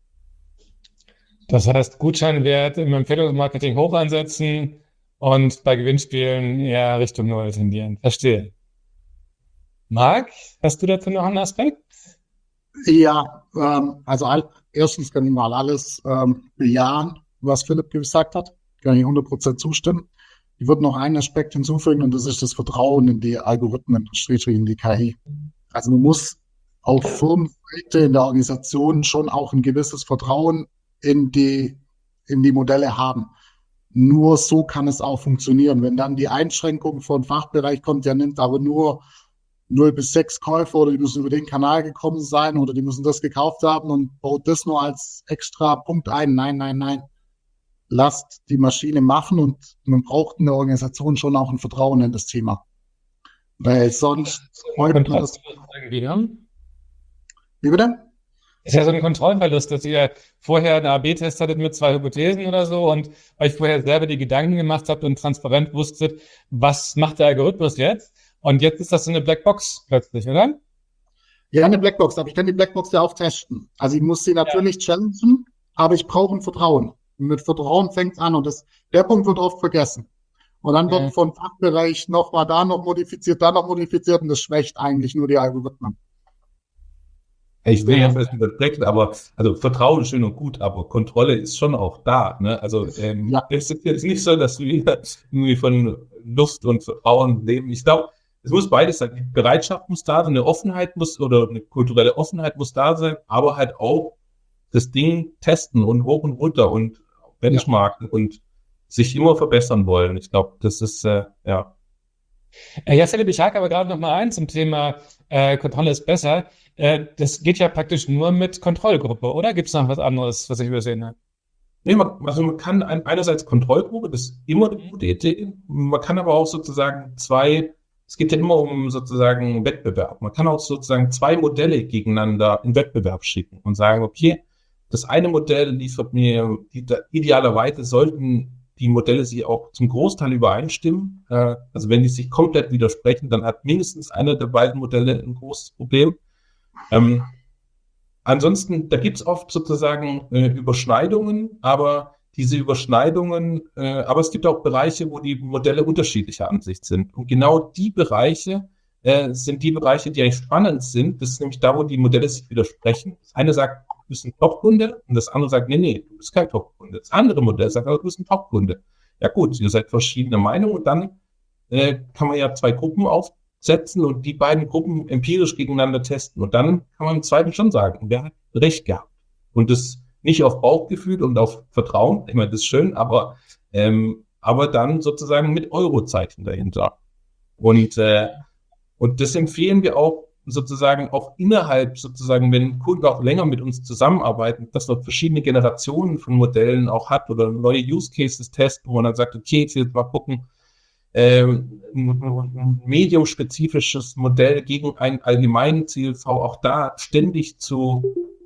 Das heißt, Gutscheinwert im Empfehlungsmarketing hoch ansetzen und bei Gewinnspielen eher Richtung Null tendieren. Verstehe. Marc, hast du dazu noch einen Aspekt? Ja, also erstens kann ich mal alles bejahen, was Philipp gesagt hat. Kann ich 100% zustimmen. Ich würde noch einen Aspekt hinzufügen und das ist das Vertrauen in die Algorithmen, schrägstrich in die KI. Also man muss auf Firmenseite in der Organisation schon auch ein gewisses Vertrauen in die Modelle haben. Nur so kann es auch funktionieren. Wenn dann die Einschränkung von Fachbereich kommt, der nimmt aber nur 0 bis 6 Käufer oder die müssen über den Kanal gekommen sein oder die müssen das gekauft haben und baut das nur als extra Punkt ein. Nein. Lasst die Maschine machen und man braucht in der Organisation schon auch ein Vertrauen in das Thema. Weil sonst folgt man das. Wie bitte? Ist ja so ein Kontrollverlust, dass ihr vorher einen AB-Test hattet mit 2 Hypothesen oder so und euch vorher selber die Gedanken gemacht habt und transparent wusstet, was macht der Algorithmus jetzt? Und jetzt ist das so eine Blackbox plötzlich, oder? Ja, eine Blackbox, aber ich kann die Blackbox ja auch testen. Also ich muss sie natürlich challengen, aber ich brauche ein Vertrauen. Und mit Vertrauen fängt es an und der Punkt wird oft vergessen. Und dann wird von Fachbereich noch modifiziert und das schwächt eigentlich nur die Algorithmen. Ich will jetzt nicht unterbrechen, aber also Vertrauen ist schön und gut, aber Kontrolle ist schon auch da. Ne? Also es ist jetzt nicht so, dass wir irgendwie von Lust und Vertrauen leben. Ich glaube, es muss beides sein. Die Bereitschaft muss da sein, eine Offenheit oder eine kulturelle Offenheit muss da sein, aber halt auch das Ding testen und hoch und runter und benchmarken und sich immer verbessern wollen. Ich glaube, das ist Ja, Philipp, ich hake aber gerade noch mal ein zum Thema Kontrolle ist besser. Das geht ja praktisch nur mit Kontrollgruppe, oder? Gibt es noch was anderes, was ich übersehen habe? Nee, man kann einerseits Kontrollgruppe, das ist immer eine gute Idee. Man kann aber auch sozusagen es geht ja immer um sozusagen Wettbewerb. Man kann auch sozusagen 2 Modelle gegeneinander in Wettbewerb schicken und sagen, okay, das eine Modell liefert mir, idealerweise sollten die Modelle sich auch zum Großteil übereinstimmen. Also wenn die sich komplett widersprechen, dann hat mindestens einer der beiden Modelle ein großes Problem. Ansonsten, da gibt es oft sozusagen Überschneidungen, aber aber es gibt auch Bereiche, wo die Modelle unterschiedlicher Ansicht sind. Und genau die Bereiche sind die Bereiche, die eigentlich spannend sind. Das ist nämlich da, wo die Modelle sich widersprechen. Das eine sagt, du bist ein Top-Kunde und das andere sagt, nee, du bist kein Top-Kunde. Das andere Modell sagt, aber du bist ein Top-Kunde. Ja gut, ihr seid verschiedener Meinung und dann kann man ja 2 Gruppen aufsetzen und die beiden Gruppen empirisch gegeneinander testen. Und dann kann man im zweiten schon sagen, wer hat recht gehabt. Und das nicht auf Bauchgefühl und auf Vertrauen, ich meine, das ist schön, aber dann sozusagen mit Eurozeichen dahinter. Und das empfehlen wir auch sozusagen auch innerhalb sozusagen, wenn Kunden auch länger mit uns zusammenarbeiten, dass man verschiedene Generationen von Modellen auch hat oder neue Use Cases testen, wo man dann sagt, okay, jetzt mal gucken, ein mediumspezifisches Modell gegen einen allgemeinen CLV, auch da ständig zu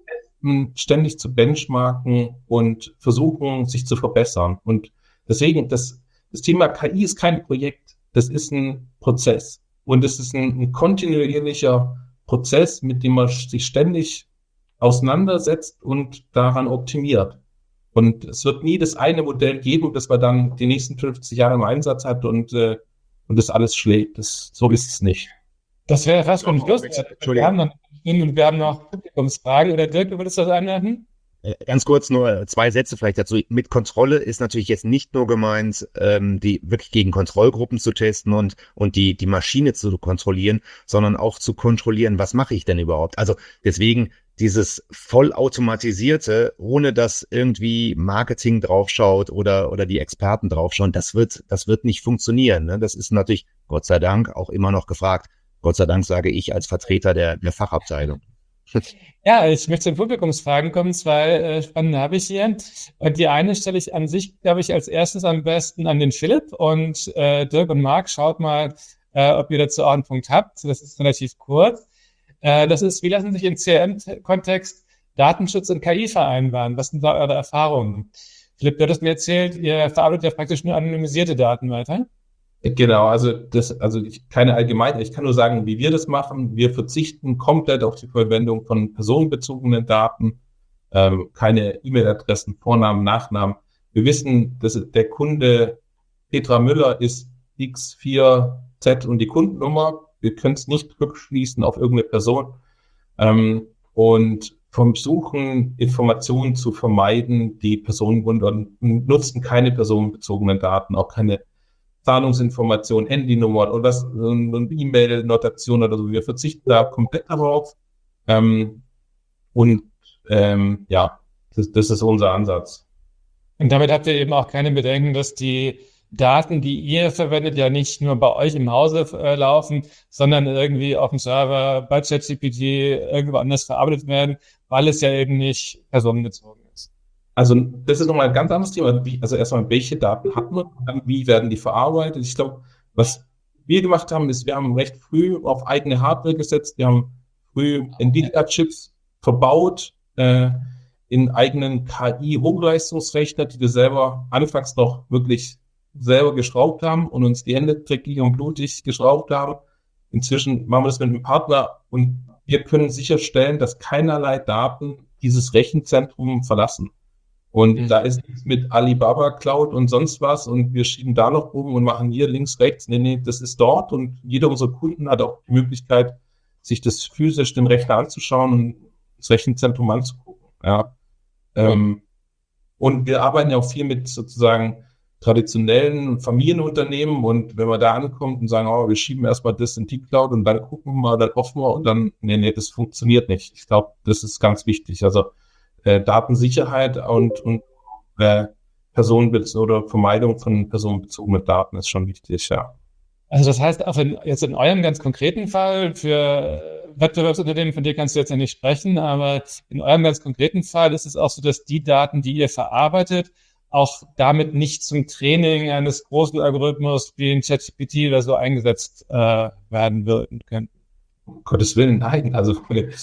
benchmarken und versuchen, sich zu verbessern. Und deswegen, das Thema KI ist kein Projekt, das ist ein Prozess. Und es ist ein kontinuierlicher Prozess, mit dem man sich ständig auseinandersetzt und daran optimiert. Und es wird nie das eine Modell geben, das man dann die nächsten 50 Jahre im Einsatz hat und das alles schlägt. So ist es nicht. Das wäre fast schon Schluss. Wir haben noch Publikumsfragen. Oder Dirk, du würdest das einleiten? Ganz kurz nur 2 Sätze vielleicht dazu. Mit Kontrolle ist natürlich jetzt nicht nur gemeint, die wirklich gegen Kontrollgruppen zu testen und die Maschine zu kontrollieren, sondern auch zu kontrollieren, was mache ich denn überhaupt? Also deswegen dieses vollautomatisierte, ohne dass irgendwie Marketing draufschaut oder die Experten draufschauen, das wird nicht funktionieren. Ne? Das ist natürlich, Gott sei Dank, auch immer noch gefragt. Gott sei Dank sage ich als Vertreter der Fachabteilung. Ja, ich möchte zu den Publikumsfragen kommen. 2 spannende habe ich hier. Und die eine stelle ich an sich, glaube ich, als erstes am besten an den Philipp. Und Dirk und Marc, schaut mal, ob ihr dazu auch einen Punkt habt. Das ist relativ kurz. Das ist, wie lassen sich im CRM-Kontext Datenschutz und KI vereinbaren? Was sind da eure Erfahrungen? Philipp, du hattest mir erzählt, ihr verarbeitet ja praktisch nur anonymisierte Daten weiter. Genau, keine Allgemeinheit. Ich kann nur sagen, wie wir das machen. Wir verzichten komplett auf die Verwendung von personenbezogenen Daten, keine E-Mail-Adressen, Vornamen, Nachnamen. Wir wissen, dass der Kunde Petra Müller ist X4Z und die Kundennummer. Wir können es nicht rückschließen auf irgendeine Person. Und vom Suchen Informationen zu vermeiden, die Personen wundern, nutzen keine personenbezogenen Daten, auch keine Zahlungsinformationen, Handynummern oder E-Mail-Notation oder so. Wir verzichten da komplett darauf. Das ist unser Ansatz. Und damit habt ihr eben auch keine Bedenken, dass die Daten, die ihr verwendet, ja nicht nur bei euch im Hause laufen, sondern irgendwie auf dem Server bei ChatGPT irgendwo anders verarbeitet werden, weil es ja eben nicht personenbezogen ist. Also das ist nochmal ein ganz anderes Thema. Also erstmal, welche Daten hat man, wie werden die verarbeitet? Ich glaube, was wir gemacht haben, ist, wir haben recht früh auf eigene Hardware gesetzt. Wir haben früh NVIDIA-Chips verbaut in eigenen KI-Hochleistungsrechner, die wir selber anfangs noch wirklich selber geschraubt haben und uns die Hände dreckig und blutig geschraubt haben. Inzwischen machen wir das mit einem Partner und wir können sicherstellen, dass keinerlei Daten dieses Rechenzentrum verlassen. Und da ist nichts mit Alibaba Cloud und sonst was und wir schieben da noch rum und machen hier links, rechts. Nee, das ist dort und jeder unserer Kunden hat auch die Möglichkeit, sich das physisch den Rechner anzuschauen und das Rechenzentrum anzugucken. Ja. Und wir arbeiten ja auch viel mit sozusagen traditionellen Familienunternehmen und wenn man da ankommt und sagen, wir schieben erstmal das in die Cloud und dann gucken wir mal, dann hoffen wir und dann, nee, das funktioniert nicht. Ich glaube, das ist ganz wichtig. Also Datensicherheit und oder Vermeidung von personenbezogenen Daten ist schon wichtig, ja. Also das heißt, auch jetzt in eurem ganz konkreten Fall, für Wettbewerbsunternehmen, von dir kannst du jetzt ja nicht sprechen, aber in eurem ganz konkreten Fall ist es auch so, dass die Daten, die ihr verarbeitet, auch damit nicht zum Training eines großen Algorithmus wie in ChatGPT oder so eingesetzt werden würden können. Um Gottes Willen, nein. Also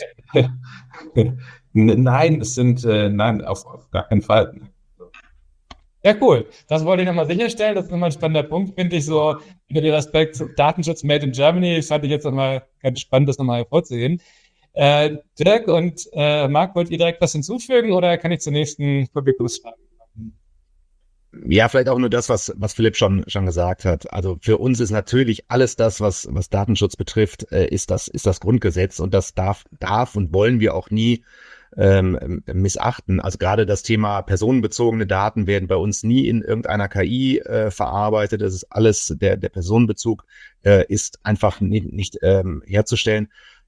nein, nein, auf gar keinen Fall. Ja, cool. Das wollte ich nochmal sicherstellen. Das ist nochmal ein spannender Punkt, finde ich, so über den Aspekt Datenschutz made in Germany. Fand ich jetzt nochmal ganz spannend, das nochmal hervorzuheben. Dirk und Marc, wollt ihr direkt was hinzufügen oder kann ich zur nächsten Publikumsfrage kommen? Ja, vielleicht auch nur das, was Philipp schon gesagt hat. Also für uns ist natürlich alles das, was Datenschutz betrifft, ist das Grundgesetz und das darf und wollen wir auch nie missachten. Also gerade das Thema personenbezogene Daten werden bei uns nie in irgendeiner KI verarbeitet. Das ist alles, der Personenbezug ist einfach nicht herzustellen.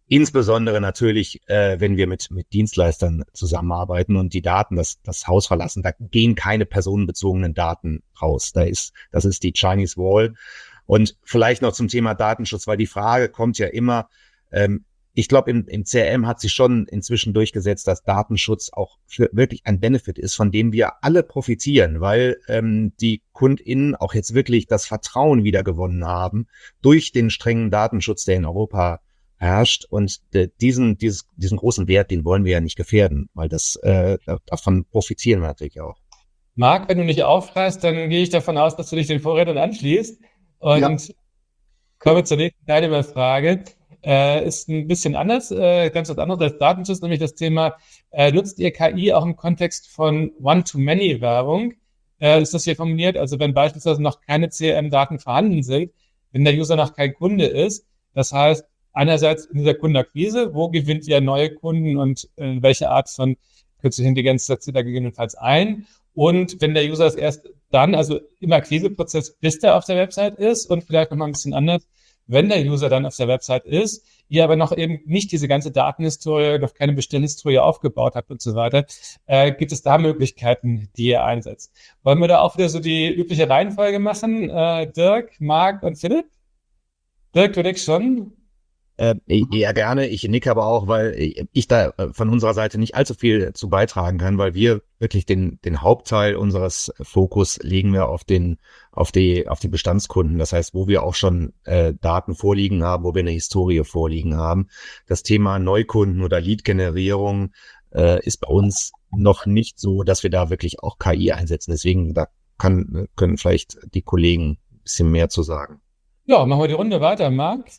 Insbesondere natürlich, wenn wir mit Dienstleistern zusammenarbeiten und die Daten das Haus verlassen, da gehen keine personenbezogenen Daten raus. Das ist die Chinese Wall. Und vielleicht noch zum Thema Datenschutz, weil die Frage kommt ja immer, ich glaube, im CRM hat sich schon inzwischen durchgesetzt, dass Datenschutz auch wirklich ein Benefit ist, von dem wir alle profitieren, weil die KundInnen auch jetzt wirklich das Vertrauen wieder gewonnen haben durch den strengen Datenschutz, der in Europa herrscht. Und diesen großen Wert, den wollen wir ja nicht gefährden, weil davon profitieren wir natürlich auch. Marc, wenn du nicht aufreißt, dann gehe ich davon aus, dass du dich den Vorrednern anschließt. Und komme zur nächsten Teilnehmerfrage. Ist ein bisschen anders, ganz was anderes als Datenschutz, nämlich das Thema, nutzt ihr KI auch im Kontext von One-to-Many-Werbung? Ist das hier formuliert? Also wenn beispielsweise noch keine CRM-Daten vorhanden sind, wenn der User noch kein Kunde ist, das heißt, einerseits in dieser Kundenakquise, wo gewinnt ihr neue Kunden und welche Art von künstlicher Intelligenz setzt ihr da gegebenenfalls ein? Und wenn der User es erst dann, also im Akquiseprozess, bis der auf der Website ist und vielleicht nochmal ein bisschen anders, wenn der User dann auf der Website ist, ihr aber noch eben nicht diese ganze Datenhistorie, noch keine Bestellhistorie aufgebaut habt und so weiter, gibt es da Möglichkeiten, die ihr einsetzt? Wollen wir da auch wieder so die übliche Reihenfolge machen? Dirk, Marc und Philipp? Dirk, du nickst schon? Ja, gerne. Ich nicke aber auch, weil ich da von unserer Seite nicht allzu viel zu beitragen kann, weil wir wirklich den Hauptteil unseres Fokus legen wir auf die Bestandskunden. Das heißt, wo wir auch schon Daten vorliegen haben, wo wir eine Historie vorliegen haben. Das Thema Neukunden oder Lead-Generierung ist bei uns noch nicht so, dass wir da wirklich auch KI einsetzen. Deswegen, da können vielleicht die Kollegen ein bisschen mehr zu sagen. Ja, machen wir die Runde weiter, Marc.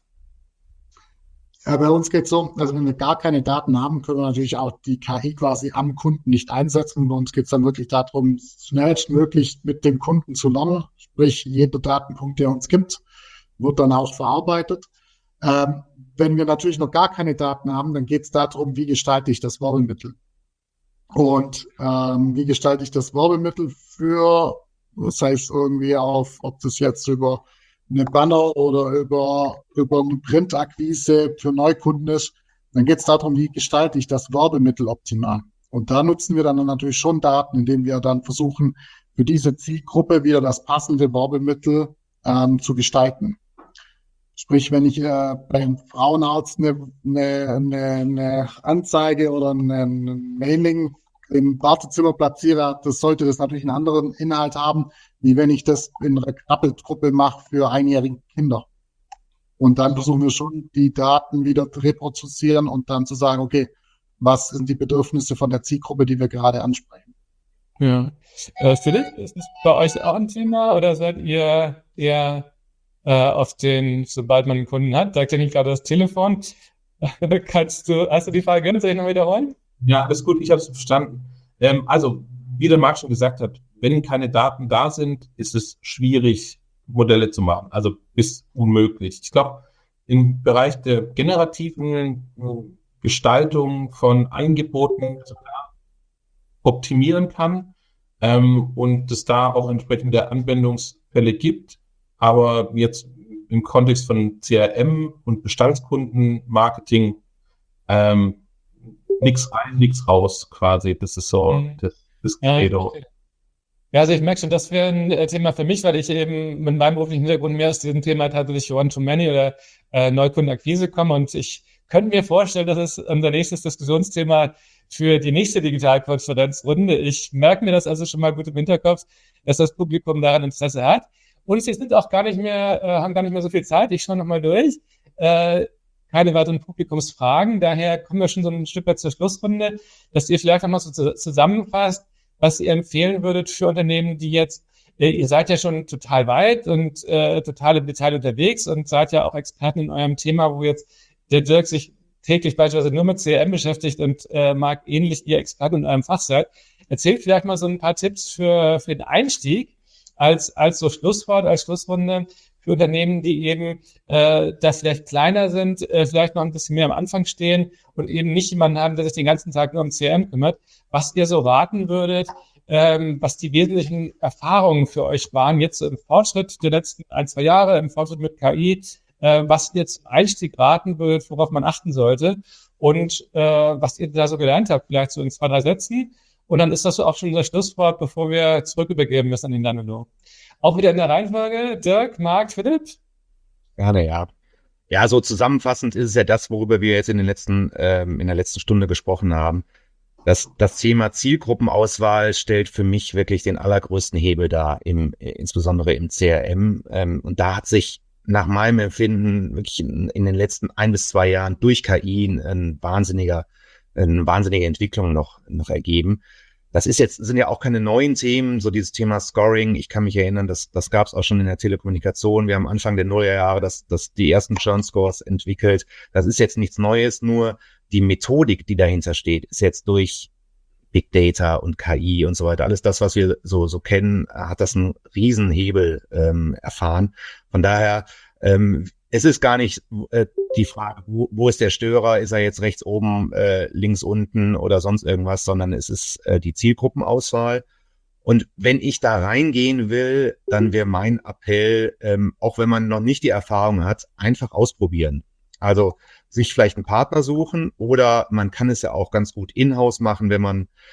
Ja, bei uns geht's so, also wenn wir gar keine Daten haben, können wir natürlich auch die KI quasi am Kunden nicht einsetzen. Bei uns geht's dann wirklich darum, schnellstmöglich mit dem Kunden zu lernen. Sprich, jeder Datenpunkt, der uns gibt, wird dann auch verarbeitet. Wenn wir natürlich noch gar keine Daten haben, dann geht's darum, wie gestalte ich das Werbemittel. Und wie gestalte ich das Werbemittel das heißt irgendwie ob das jetzt über eine Banner oder über eine Printakquise für Neukunden ist, dann geht es darum, wie gestalte ich das Werbemittel optimal. Und da nutzen wir dann natürlich schon Daten, indem wir dann versuchen, für diese Zielgruppe wieder das passende Werbemittel zu gestalten. Sprich, wenn ich beim Frauenarzt eine Anzeige oder ein Mailing im Wartezimmer platziere, sollte das natürlich einen anderen Inhalt haben, wie wenn ich das in einer Krabbelgruppe mache für einjährige Kinder. Und dann versuchen wir schon, die Daten wieder zu reproduzieren und dann zu sagen, okay, was sind die Bedürfnisse von der Zielgruppe, die wir gerade ansprechen. Ja. Philipp, ist das bei euch auch ein Thema oder seid ihr eher auf sobald man einen Kunden hat, sagt ja nicht gerade das Telefon, hast du die Frage gehört, soll ich noch wiederholen? Ja, alles gut, ich habe es verstanden. Also, wie der Marc schon gesagt hat, wenn keine Daten da sind, ist es schwierig, Modelle zu machen. Also bis unmöglich. Ich glaube, im Bereich der generativen Gestaltung von Angeboten sogar optimieren kann und es da auch entsprechende Anwendungsfälle gibt. Aber jetzt im Kontext von CRM und Bestandskundenmarketing nichts rein, nichts raus quasi. Das ist so das Credo. Ja, also ich merke schon, das wäre ein Thema für mich, weil ich eben mit meinem beruflichen Hintergrund mehr aus diesem Thema tatsächlich One-to-Many oder Neukundenakquise komme. Und ich könnte mir vorstellen, dass es unser nächstes Diskussionsthema für die nächste Digitalkonferenzrunde. Ich merke mir das also schon mal gut im Hinterkopf, dass das Publikum daran Interesse hat. Und sie sind auch haben gar nicht mehr so viel Zeit. Ich schaue nochmal durch. Keine weiteren Publikumsfragen. Daher kommen wir schon so ein Stück weit zur Schlussrunde, dass ihr vielleicht nochmal so zusammenfasst, was ihr empfehlen würdet für Unternehmen, die jetzt, ihr seid ja schon total weit und total im Detail unterwegs und seid ja auch Experten in eurem Thema, wo jetzt der Dirk sich täglich beispielsweise nur mit CRM beschäftigt und Marc ähnlich ihr Experte in eurem Fach seid. Erzählt vielleicht mal so ein paar Tipps für den Einstieg als so Schlusswort, als Schlussrunde für Unternehmen, die eben das vielleicht kleiner sind, vielleicht noch ein bisschen mehr am Anfang stehen und eben nicht jemanden haben, der sich den ganzen Tag nur um CRM kümmert, was ihr so raten würdet, was die wesentlichen Erfahrungen für euch waren, jetzt im Fortschritt der letzten 1-2 Jahre, im Fortschritt mit KI, was ihr jetzt Einstieg raten würdet, worauf man achten sollte und was ihr da so gelernt habt, vielleicht so in 2, 3 Sätzen. Und dann ist das so auch schon unser Schlusswort, bevor wir zurückübergeben müssen an den Danilo. Auch wieder in der Reihenfolge. Dirk, Marc, Philipp? Gerne, ja. Ja, so zusammenfassend ist es ja das, worüber wir jetzt in der letzten Stunde gesprochen haben. Das Thema Zielgruppenauswahl stellt für mich wirklich den allergrößten Hebel dar, insbesondere im CRM. Und da hat sich nach meinem Empfinden wirklich in den letzten 1 bis 2 Jahren durch KI eine wahnsinnige Entwicklung noch ergeben. Sind ja auch keine neuen Themen, so dieses Thema Scoring. Ich kann mich erinnern, das gab es auch schon in der Telekommunikation. Wir haben Anfang der Nullerjahre das die ersten Churn Scores entwickelt. Das ist jetzt nichts Neues, nur die Methodik, die dahinter steht, ist jetzt durch Big Data und KI und so weiter. Alles das, was wir so kennen, hat das einen Riesenhebel erfahren. Von daher, es ist gar nicht die Frage, wo ist der Störer? Ist er jetzt rechts oben, links unten oder sonst irgendwas, sondern es ist die Zielgruppenauswahl. Und wenn ich da reingehen will, dann wäre mein Appell, auch wenn man noch nicht die Erfahrung hat, einfach ausprobieren. Also sich vielleicht einen Partner suchen oder man kann es ja auch ganz gut in-house machen, wenn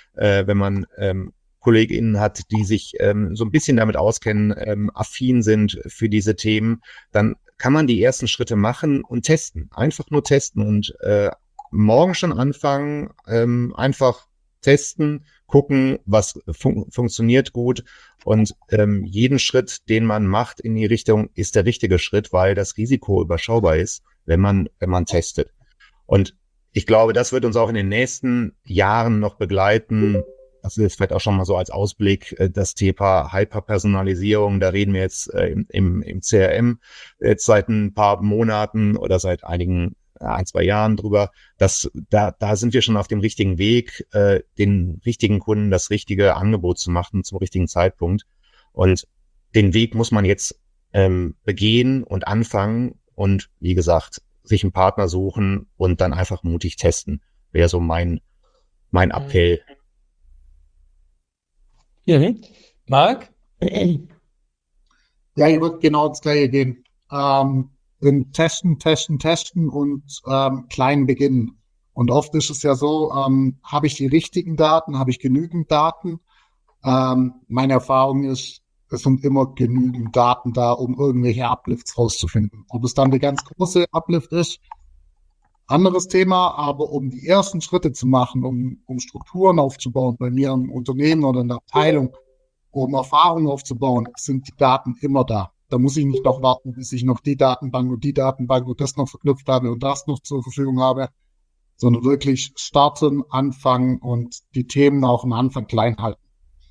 man KollegInnen hat, die sich so ein bisschen damit auskennen, affin sind für diese Themen, dann kann man die ersten Schritte machen und testen. Einfach nur testen und morgen schon anfangen, einfach testen, gucken, was funktioniert gut und jeden Schritt, den man macht in die Richtung, ist der richtige Schritt, weil das Risiko überschaubar ist, wenn man testet. Und ich glaube, das wird uns auch in den nächsten Jahren noch begleiten. Das ist vielleicht auch schon mal so als Ausblick, das Thema Hyperpersonalisierung. Da reden wir jetzt im CRM jetzt seit ein paar Monaten oder seit 1, 2 Jahren drüber. Da sind wir schon auf dem richtigen Weg, den richtigen Kunden das richtige Angebot zu machen zum richtigen Zeitpunkt. Und den Weg muss man jetzt begehen und anfangen und wie gesagt, sich einen Partner suchen und dann einfach mutig testen. Wäre so mein Appell. Marc? Ja, ich würde genau das Gleiche gehen. Testen und klein beginnen. Und oft ist es ja so, habe ich die richtigen Daten, habe ich genügend Daten? Meine Erfahrung ist, es sind immer genügend Daten da, um irgendwelche Uplifts rauszufinden. Ob es dann der ganz große Uplift ist, anderes Thema, aber um die ersten Schritte zu machen, um Strukturen aufzubauen, bei mir im Unternehmen oder in der Abteilung, um Erfahrungen aufzubauen, sind die Daten immer da. Da muss ich nicht noch warten, bis ich noch die Datenbank und das noch verknüpft habe und das noch zur Verfügung habe, sondern wirklich starten, anfangen und die Themen auch am Anfang klein halten.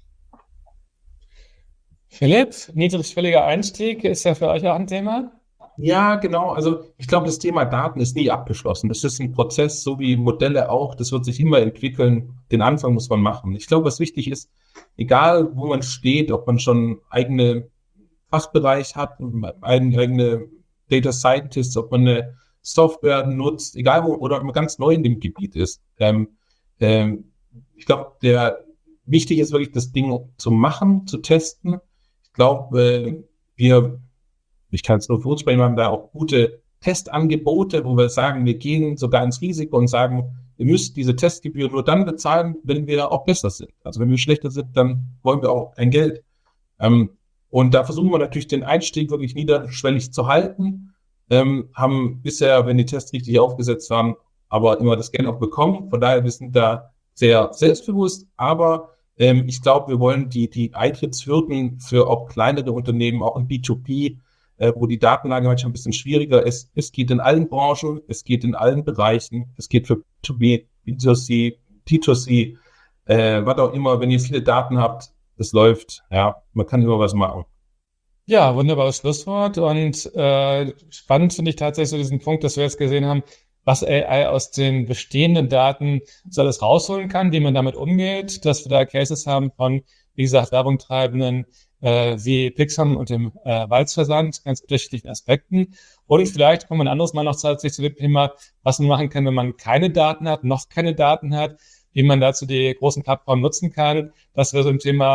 Philipp, niedrigschwelliger Einstieg ist ja für euch auch ein Thema. Ja, genau. Also ich glaube, das Thema Daten ist nie abgeschlossen. Das ist ein Prozess, so wie Modelle auch. Das wird sich immer entwickeln. Den Anfang muss man machen. Ich glaube, was wichtig ist, egal wo man steht, ob man schon eigene Fachbereich hat, eigene Data Scientists, ob man eine Software nutzt, egal wo, oder ob man ganz neu in dem Gebiet ist. Ich glaube, wichtig ist wirklich, das Ding zu machen, zu testen. Ich glaube, ich kann es nur für uns sprechen, wir haben da auch gute Testangebote, wo wir sagen, wir gehen sogar ins Risiko und sagen, ihr müsst diese Testgebühr nur dann bezahlen, wenn wir auch besser sind. Also wenn wir schlechter sind, dann wollen wir auch kein Geld. Und da versuchen wir natürlich den Einstieg wirklich niederschwellig zu halten, haben bisher, wenn die Tests richtig aufgesetzt waren, aber immer das Geld auch bekommen. Von daher, wir sind da sehr selbstbewusst, aber ich glaube, wir wollen die Eintrittshürden für auch kleinere Unternehmen, auch im B2B, wo die Datenlage manchmal ein bisschen schwieriger ist. Es geht in allen Branchen, es geht in allen Bereichen, es geht für B2B, B2C, T2C, was auch immer, wenn ihr viele Daten habt, es läuft, ja, man kann immer was machen. Ja, wunderbares Schlusswort und spannend finde ich tatsächlich so diesen Punkt, dass wir jetzt gesehen haben, was AI aus den bestehenden Daten so alles rausholen kann, wie man damit umgeht, dass wir da Cases haben von, wie gesagt, Werbungtreibenden wie Pixam und dem Walzversand, ganz unterschiedlichen Aspekten. Und vielleicht kommen wir ein anderes Mal noch zusätzlich zu dem Thema, was man machen kann, wenn man keine Daten hat, noch keine Daten hat, wie man dazu die großen Plattformen nutzen kann. Das wäre so ein Thema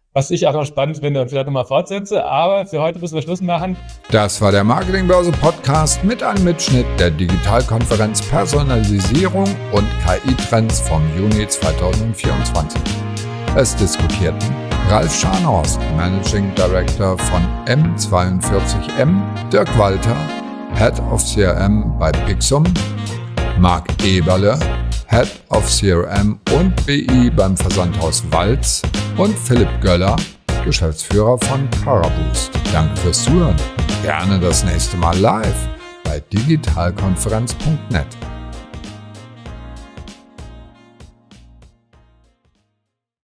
was ich auch noch spannend finde und vielleicht nochmal fortsetze. Aber für heute müssen wir Schluss machen. Das war der Marketingbörse Podcast mit einem Mitschnitt der Digitalkonferenz Personalisierung und KI-Trends vom Juni 2024. Es diskutierten Ralf Scharnhorst, Managing Director von M42M, Dirk Walter, Head of CRM bei Pixum, Marc Eberle, Head of CRM und BI beim Versandhaus Walz und Philipp Göller, Geschäftsführer von Paraboost. Danke fürs Zuhören. Gerne das nächste Mal live bei digitalkonferenz.net.